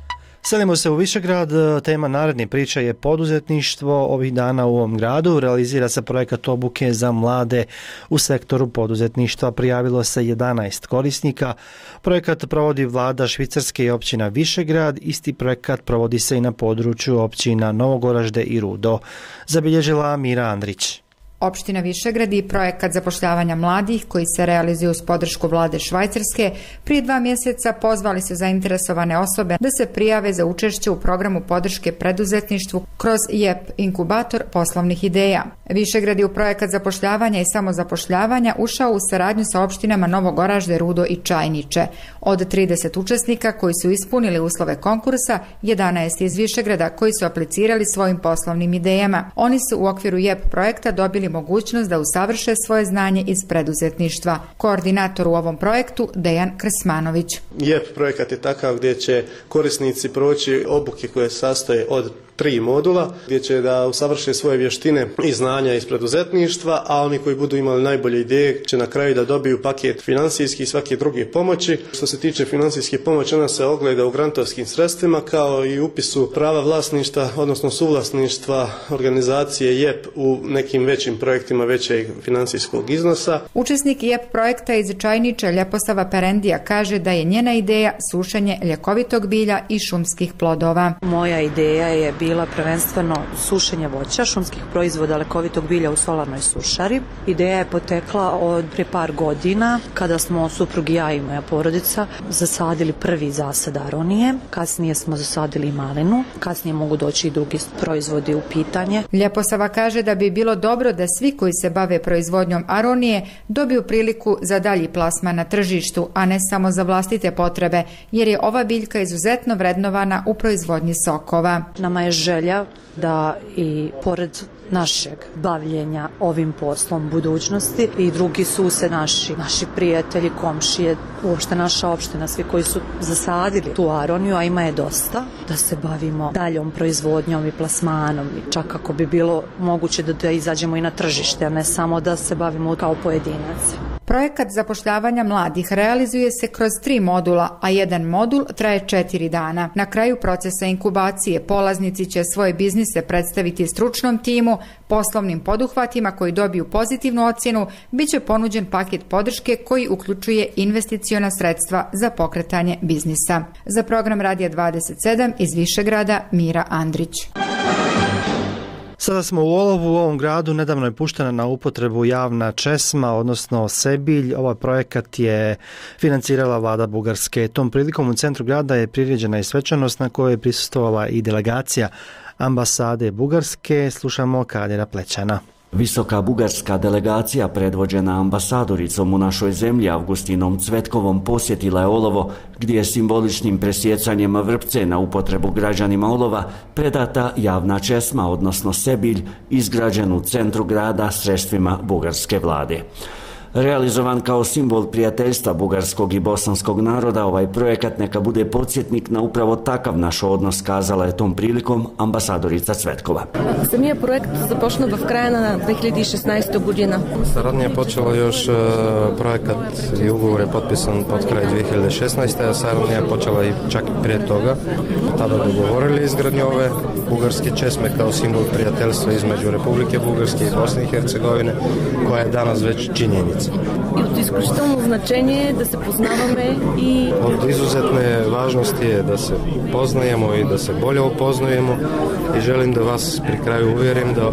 Selimo se u Višegrad, tema naredne priče je poduzetništvo. Ovih dana u ovom gradu realizira se projekat obuke za mlade u sektoru poduzetništva. Prijavilo se 11 korisnika. Projekat provodi vlada Švicarske i općina Višegrad. Isti projekat provodi se i na području općina Novogoražde i Rudo. Zabilježila Mira Andrić. Opština Višegrad i projekat zapošljavanja mladih koji se realizuje uz podršku vlade Švajcarske prije 2 mjeseca pozvali su zainteresovane osobe da se prijave za učešće u programu podrške preduzetništvu kroz JEP inkubator poslovnih ideja. Višegrad je u projekat zapošljavanja i samozapošljavanja ušao u saradnju sa opštinama Novogoražde, Rudo i Čajniče. Od 30 učesnika koji su ispunili uslove konkursa, 11 iz Višegrada koji su aplicirali svojim poslovnim idejama. Oni su u okviru JEP projekta dobili mogućnost da usavrše svoje znanje iz preduzetništva. Koordinator u ovom projektu Dejan Krsmanović. JEP projekat je takav gdje će korisnici proći obuke koje sastoje od 3 modula, gdje će da usavrše svoje vještine i znanja iz preduzetništva, a oni koji budu imali najbolje ideje će na kraju da dobiju paket financijskih i svake druge pomoći. Što se tiče financijske pomoći, ona se ogleda u grantovskim sredstvima kao i upisu prava vlasništva, odnosno suvlasništva organizacije JEP u nekim većim projektima većeg financijskog iznosa. Učesnik JEP projekta iz Čajniča Ljeposava Perendija kaže da je njena ideja sušenje ljekovitog bilja i šumskih plodova. Moja ideja je bila prvenstveno sušenje voća, šumskih proizvoda, ljekovitog bilja u solarnoj sušari. Ideja je potekla od prije par godina kada smo suprug i ja i moja porodica zasadili prvi zasad aronije, kasnije smo zasadili i malinu, kasnije mogu doći i drugi proizvodi u pitanje. Ljeposava kaže da bi bilo dobro da svi koji se bave proizvodnjom aronije dobiju priliku za dalji plasman na tržištu, a ne samo za vlastite potrebe, jer je ova biljka izuzetno vrednovana u proizvodnji sokova. Nama je želja da i pored našeg bavljenja ovim poslom budućnosti i drugi sused naši prijatelji, komšije, uopšte naša opština, svi koji su zasadili tu aroniju, a ima je dosta, da se bavimo daljom proizvodnjom i plasmanom, i čak ako bi bilo moguće da izađemo i na tržište, a ne samo da se bavimo kao pojedinac. Projekat zapošljavanja mladih realizuje se kroz 3 modula, a jedan modul traje 4 dana. Na kraju procesa inkubacije polaznici će svoje biznise predstaviti stručnom timu, poslovnim poduhvatima koji dobiju pozitivnu ocjenu, bit će ponuđen paket podrške koji uključuje investiciona sredstva za pokretanje biznisa. Za program Radija 27 iz Višegrada, Mira Andrić. Sada smo u Olovu, u ovom gradu nedavno je puštena na upotrebu javna česma, odnosno sebilj. Ovaj projekat je financirala vlada Bugarske. Tom prilikom u centru grada je priređena i svečanost na kojoj je prisustvovala i delegacija ambasade Bugarske. Slušamo Kadira Plećana. Visoka bugarska delegacija predvođena ambasadoricom u našoj zemlji Avgustinom Cvetkovom posjetila je Olovo, gdje je simboličnim presjecanjem vrpce na upotrebu građanima Olova predata javna česma, odnosno sebilj, izgrađen u centru grada sredstvima bugarske vlade. Realizovan kao simbol prijateljstva bugarskog i bosanskog naroda, ovaj projekat neka bude podsjetnik na upravo takav naš odnos, kazala je tom prilikom ambasadorica Cvetkova. Самия проект започна в края на 2016 година. Saradnja je počela još, projekat i ugovor je potpisan pod kraj 2016. a saradnja je počela i čak i prije toga. Tada dogovorili izgradnju ove bugarske česme kao simbol prijateljstva između Republike Bugarske i Bosne i Hercegovine, koja je danas već činjenica. И от изключително значение е да се познаваме и... Od izuzetne važnosti je da se poznajemo i da se bolje upoznajemo i želim da vas pri kraju uvjerim da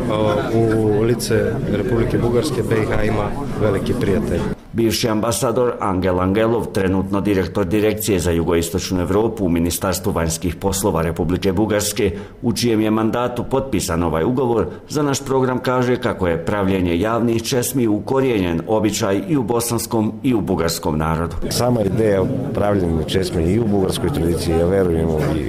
u lice Republike Bugarske BiH ima veliki prijatelj. Bivši ambasador Angel Angelov, trenutno direktor Direkcije za jugoistočnu Europu u Ministarstvu vanjskih poslova Republike Bugarske, u čijem je mandatu potpisan ovaj ugovor, za naš program kaže kako je pravljenje javnih česmi ukorijenjen običaj i u bosanskom i u bugarskom narodu. Sama ideja pravljenja česmi i u bugarskoj tradiciji, ja verujem i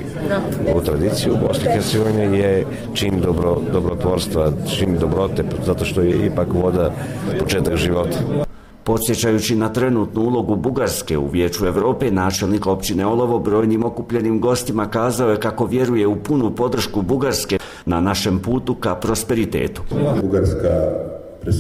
u tradiciju Bosne i Hercegovine, je čin dobrotvorstva, čin dobrote, zato što je ipak voda početak života. Podsjećajući na trenutnu ulogu Bugarske u Vijeću Europe, načelnik općine Olovo brojnim okupljenim gostima kazao je kako vjeruje u punu podršku Bugarske na našem putu ka prosperitetu. Bugarska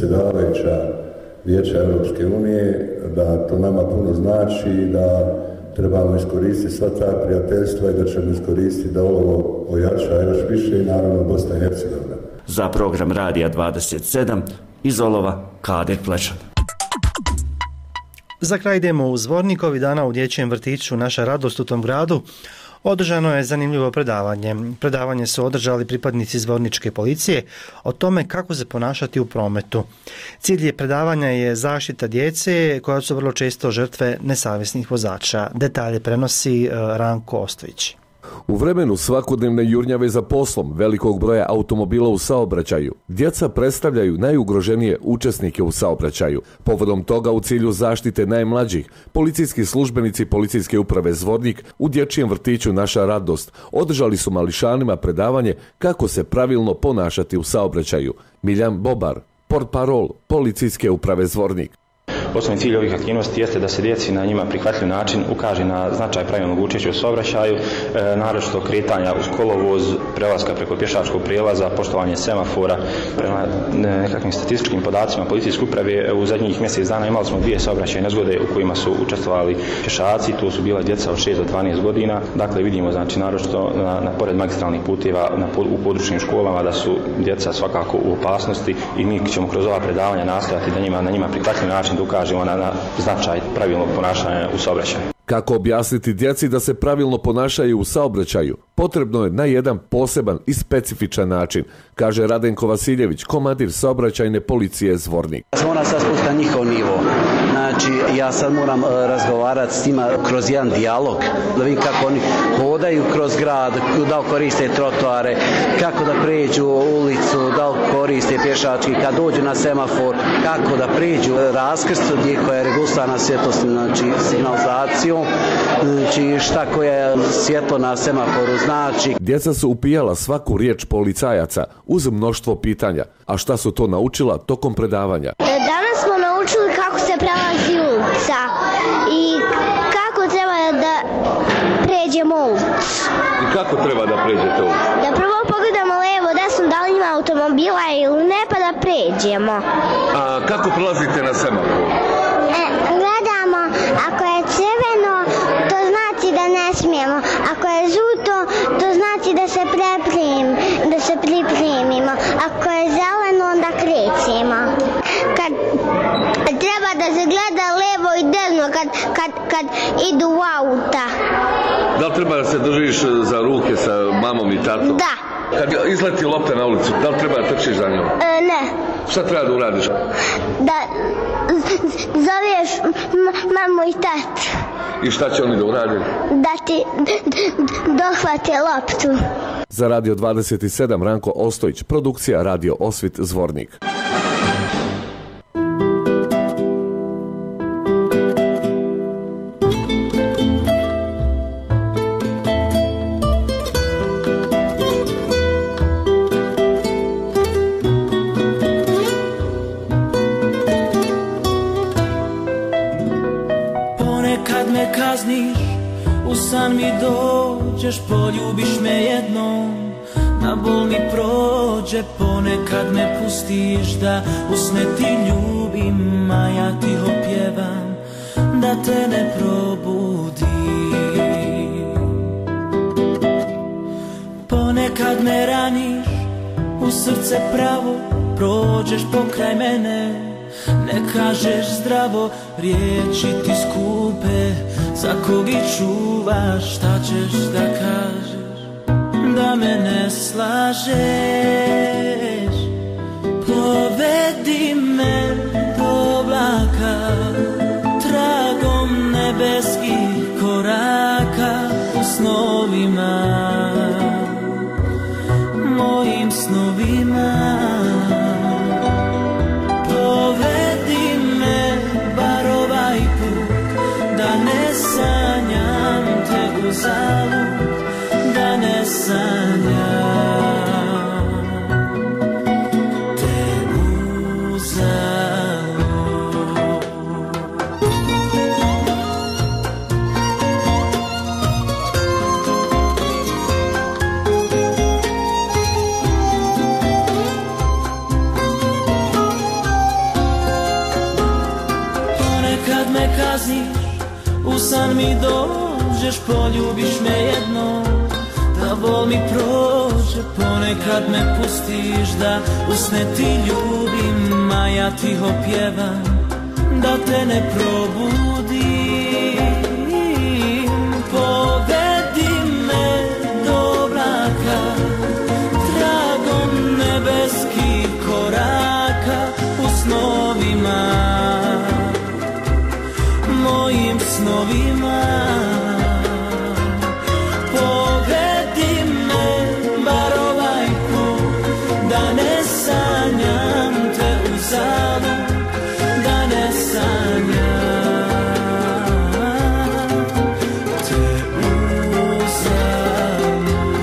predsjedavajuća Vijeća Europske unije, da to nama puno znači, da trebamo iskoristiti sva ta prijateljstva i da ćemo iskoristiti da ovo ojača još više i naravno Bosna i Hercegovina. Za program Radija 27 iz Olova, Kadir Plečan. Za kraj idemo u Zvornik. Ovih dana u dječjem vrtiću Naša radost u tom gradu održano je zanimljivo predavanje. Predavanje su održali pripadnici zvorničke policije o tome kako se ponašati u prometu. Cilj predavanja je zaštita djece koja su vrlo često žrtve nesavjesnih vozača. Detalje prenosi Ranko Ostojić. U vremenu svakodnevne jurnjave za poslom, velikog broja automobila u saobraćaju, djeca predstavljaju najugroženije učesnike u saobraćaju. Povodom toga, u cilju zaštite najmlađih, policijski službenici Policijske uprave Zvornik u dječjem vrtiću Naša radost održali su mališanima predavanje kako se pravilno ponašati u saobraćaju. Miljan Bobar, portparol Policijske uprave Zvornik. Osnovni cilj ovih aktivnosti jeste da se djeci na njima prihvatljiv način ukaže na značaj pravilnog učešća u saobraćaju, naročito kretanja uz kolovoz, prelaska preko pješačkog prijelaza, poštovanje semafora. Prema nekakvim statističkim podacima Policijske uprave u zadnjih mjesec dana imali smo 2 saobraćajne nezgode u kojima su učestvovali pješaci, tu su bila djeca od 6 do 12 godina. Dakle, vidimo naročito pored magistralnih puteva u područnim školama da su djeca svakako u opasnosti i mi ćemo kroz ova predavanja nastojati da na njima prihvatljiv način da ukažemo na značaj pravilnog ponašanja u saobraćaju. Kako objasniti djeci da se pravilno ponašaju u saobraćaju? Potrebno je na jedan poseban i specifičan način, kaže Radenko Vasiljević, komandir saobraćajne policije Zvornik. Ja sam moram sad spustiti na njihov nivo. Znači, ja sad moram razgovarati s njima kroz jedan dijalog, da vidim kako oni hodaju kroz grad, da li koriste trotoare, kako da pređu ulicu, da li koriste pješački, kad dođu na semafor, kako da pređu raskrst gdje koja je regulisana svjetlosti, znači signalizacijom, znači šta koje svjetlo na semaforu znači. Djeca su upijala svaku riječ policajaca uz mnoštvo pitanja. A šta su to naučila tokom predavanja? Danas smo naučili kako se prelazi ulica i kako treba da pređemo ulicu. I kako treba da pređete ulicu? Da prvo pogledamo lijevo, desno, da li ima automobila ili ne, pa da pređemo. A kako prelazite na semafor? Gledamo, ako je crveno, to znači da ne smijemo. Ako je žuto, to znači da se pripremimo. Ako je zeleno, onda krećemo. Kad treba da se gleda levo i desno kad idu u auta. Da li treba da se držiš za ruke sa mamom i tatom? Da. Kad izleti lopta na ulicu, da li treba da trčiš za njom? Ne. Šta treba da uradiš? Da zoveš mamu i tatu. I šta će oni da urade? Da ti dohvate loptu. Za Radio 27 Ranko Ostojić, produkcija Radio Osvit Zvornik. U san mi dođeš, poljubiš me jednom, na bol mi prođe, ponekad me pustiš da usne ti ljubim, a ja ti opjevam da te ne probudim. Ponekad me raniš, u srce pravo, prođeš pokraj mene, ne kažeš zdravo, riječi ti skupe, za kog ih čuvaš, šta ćeš da kažeš, da me ne slažeš. Povedi me do oblaka, tragom nebeskih koraka, u snovima, mojim snovima. Povedi me bar ovaj put, da ne sanjam te uzalud, da ne sanjam te uzalud. Ponekad me kazniš, u san mi dođeš, poljubiš me jedno, da vol mi prođe, ponekad me pustiš da usne ti ljubim, a ja tiho pjevam da te ne probudim. Povedi me do oblaka, tragom nebeskih koraka, u snovima, mojim snovima. Povedi me bar ovaj put, da ne sanjam te uzalud, da ne sanjam te uzalud.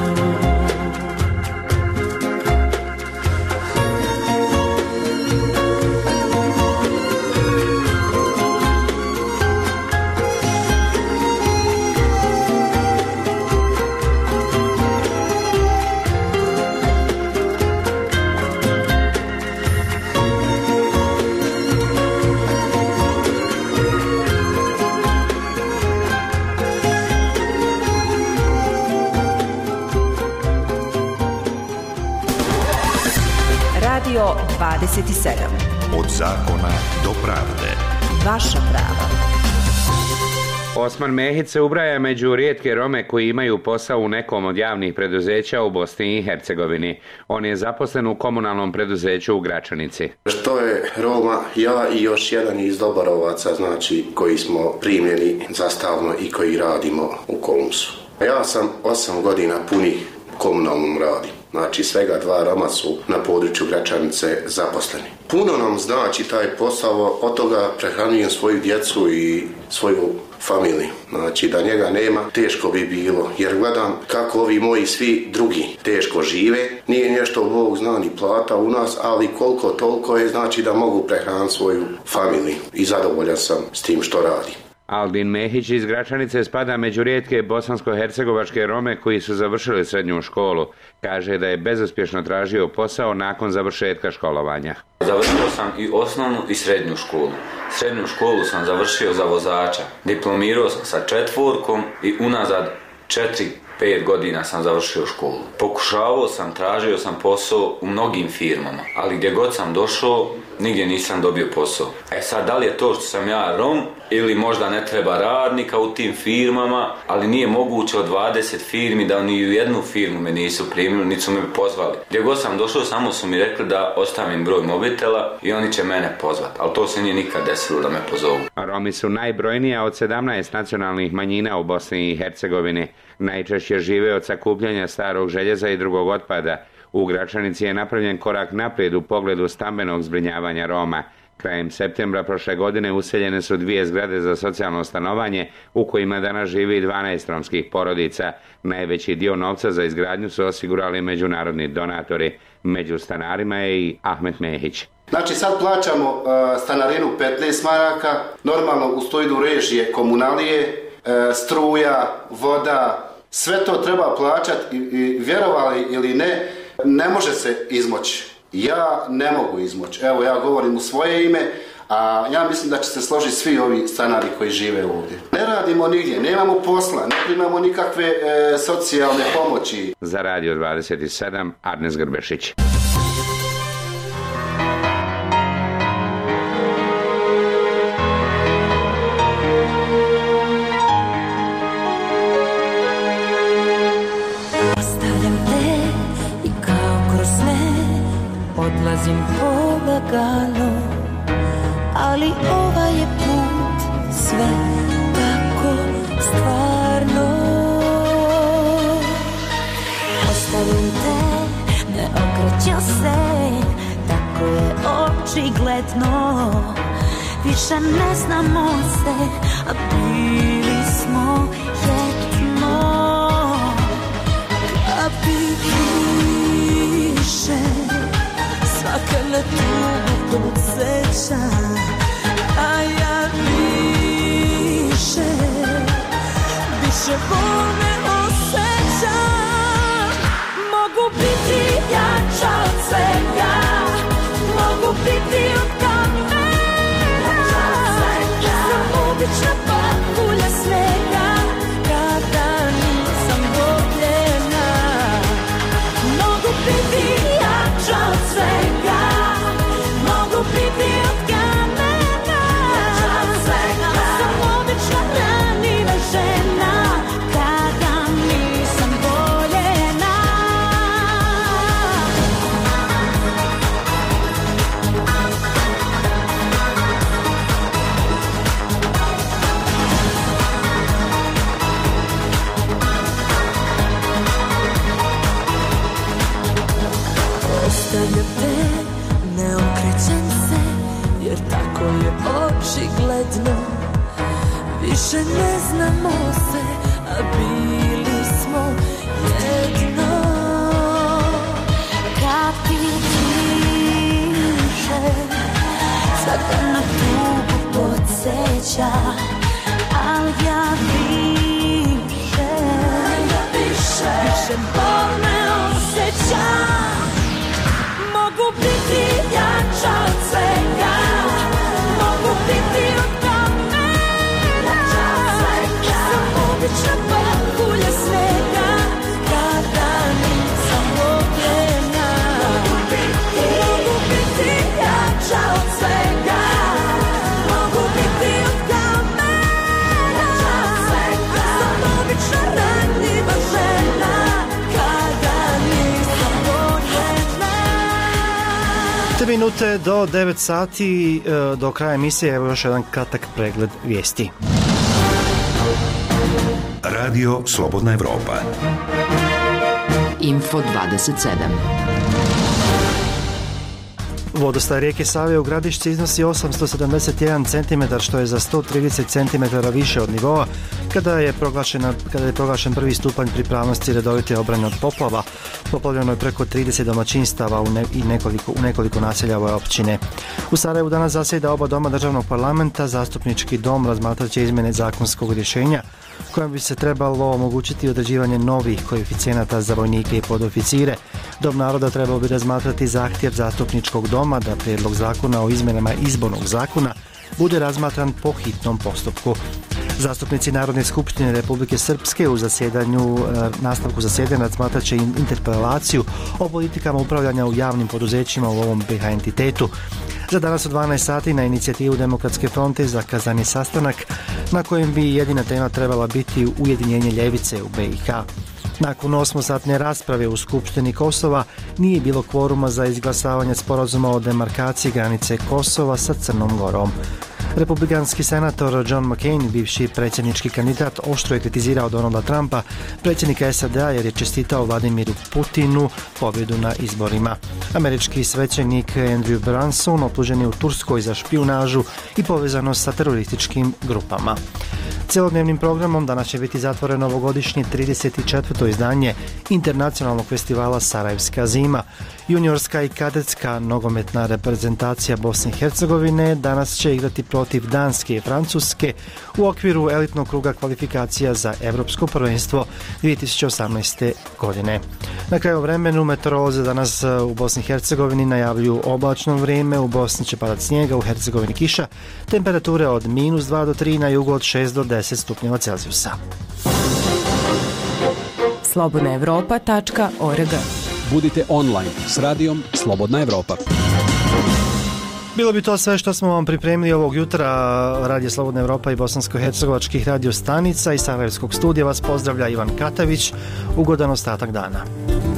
Radio 27. Od zakona do pravde. Vaša prava. Osman Mehić se ubraja među rijetke Rome koji imaju posao u nekom od javnih preduzeća u Bosni i Hercegovini. On je zaposlen u komunalnom preduzeću u Gračanici. Što je Roma, ja i još jedan iz Dobarovaca, znači koji smo primljeni za stalno i koji radimo u Kolumsu. Ja sam 8 godina puni komunalnom radim. Znači svega 2 Roma su na području Gračanice zaposleni. Puno nam znači taj posao, od toga prehranjujem svoju djecu i svoju familiju. Znači da njega nema, teško bi bilo, jer gledam kako ovi moji svi drugi teško žive. Nije nešto Bog zna ni plata u nas, ali koliko toliko je, znači da mogu prehraniti svoju familiju i zadovoljan sam s tim što radim. Aldin Mehić iz Gračanice spada među rijetke bosansko-hercegovačke Rome koji su završili srednju školu. Kaže da je bezuspješno tražio posao nakon završetka školovanja. Završio sam i osnovnu i srednju školu. Srednju školu sam završio za vozača. Diplomirao sam sa 4 i unazad 4-5 godina sam završio školu. Pokušavao sam, tražio sam posao u mnogim firmama, ali gdje god sam došao, nigdje nisam dobio posao. Sad, da li je to što sam ja Rom ili možda ne treba radnika u tim firmama, ali nije moguće od 20 firmi da ni u jednu firmu me nisu primili, niti su me pozvali. Gdje god sam došao, samo su mi rekli da ostavim broj mobitela i oni će mene pozvati, ali to se nije nikad desilo da me pozovu. Romi su najbrojnija od 17 nacionalnih manjina u Bosni i Hercegovini. Najčešće žive od sakupljanja starog željeza i drugog otpada. U Gračanici je napravljen korak naprijed u pogledu stambenog zbrinjavanja Roma. Krajem septembra prošle godine useljene su 2 zgrade za socijalno stanovanje u kojima danas živi 12 romskih porodica. Najveći dio novca za izgradnju su osigurali međunarodni donatori. Među stanarima je i Ahmet Mehić. Znači sad plaćamo stanarinu 15 maraka, normalno uz to idu režije, komunalije, struja, voda, sve to treba plaćati i vjerovali ili ne, ne može se izmoći. Ja ne mogu izmoći. Evo, ja govorim u svoje ime, a ja mislim da će se složiti svi ovi stanari koji žive ovdje. Ne radimo nigdje, nemamo posla, ne primamo nikakve socijalne pomoći. Za Radio 27, Arnes Grbešić. Odlazim polagano, ali ovaj je put sve tako stvarno. Ostavim te, ne okrećem se, tako je očigledno. Više ne znamo se, a bili smo jedno. Kapi više, svaka na tugu podsjeća, a ja više bolne osjećam. Mogu biti jača od svega, mogu biti od kamera. Sam obična papulja snega, srljam te, ne okrećem se, jer tako je očigledno. Više ne znamo se, a bili smo jedno. Kad ti piše, svaka na tugu podsjeća, al ja više bol ne osjećam. Mogu biti jača od svega, mogu biti od kamena, sam obična pahulja snega, kada nisam ogljena. Mogu biti jača od svega, mogu biti od kamena, sam obična ranjiva žena, kada nisam ogljena. 3 minute do 9 sati, do kraja emisije, evo još jedan kratak pregled vijesti. Radio Slobodna Evropa. Info 27. Vodostaj rijeke Save u Gradišci iznosi 871 cm, što je za 130 cm više od nivoa kada je proglašen prvi stupanj pripravnosti redovite obrane od poplava. Poplavljeno je preko 30 domaćinstava u nekoliko naselja ove općine. U Sarajevu danas zasjeda oba doma državnog parlamenta. Zastupnički dom razmatrat će izmjene zakonskog rješenja kojim bi se trebalo omogućiti određivanje novih koeficijenata za vojnike i podoficire. Dom naroda trebao bi razmatrati zahtjev zastupničkog doma da prijedlog zakona o izmjenama izbornog zakona bude razmatran po hitnom postupku. Zastupnici Narodne skupštine Republike Srpske u nastavku zasjedanja razmatrat će interpelaciju o politikama upravljanja u javnim poduzećima u ovom BiH entitetu. Za danas u 12 sati na inicijativu Demokratske fronte zakazan je sastanak na kojem bi jedina tema trebala biti ujedinjenje ljevice u BiH. Nakon 8-satne rasprave u Skupštini Kosova nije bilo kvoruma za izglasavanje sporazuma o demarkaciji granice Kosova sa Crnom Gorom. Republikanski senator John McCain, bivši predsjednički kandidat, oštro je kritizirao Donalda Trumpa, predsjednika SAD-a, jer je čestitao Vladimiru Putinu pobjedu na izborima. Američki svećenik Andrew Branson optužen je u Turskoj za špijunažu i povezanost sa terorističkim grupama. Cjelodnevnim programom danas će biti zatvoreno ovogodišnje 34. izdanje Internacionalnog festivala Sarajevska zima. Juniorska i kadetska nogometna reprezentacija Bosne i Hercegovine danas će igrati protiv Danske i Francuske u okviru elitnog kruga kvalifikacija za Europsko prvenstvo 2018. godine. Na kraju vremenu meteorolozi danas u Bosni i Hercegovini najavljuju oblačno vrijeme, u Bosni će padat snijega, u Hercegovini kiša, temperature od -2 do 3, na jugu od 6 do 10 stupnjeva Celzijusa. slobodnaevropa.org. Budite online s radijom Slobodna Evropa. Bilo bi to sve što smo vam pripremili ovog jutra. Radio Slobodna Evropa i bosansko-hercegovačkih radio stanica i sarajevskog studija vas pozdravlja Ivan Katavić. Ugodan ostatak dana.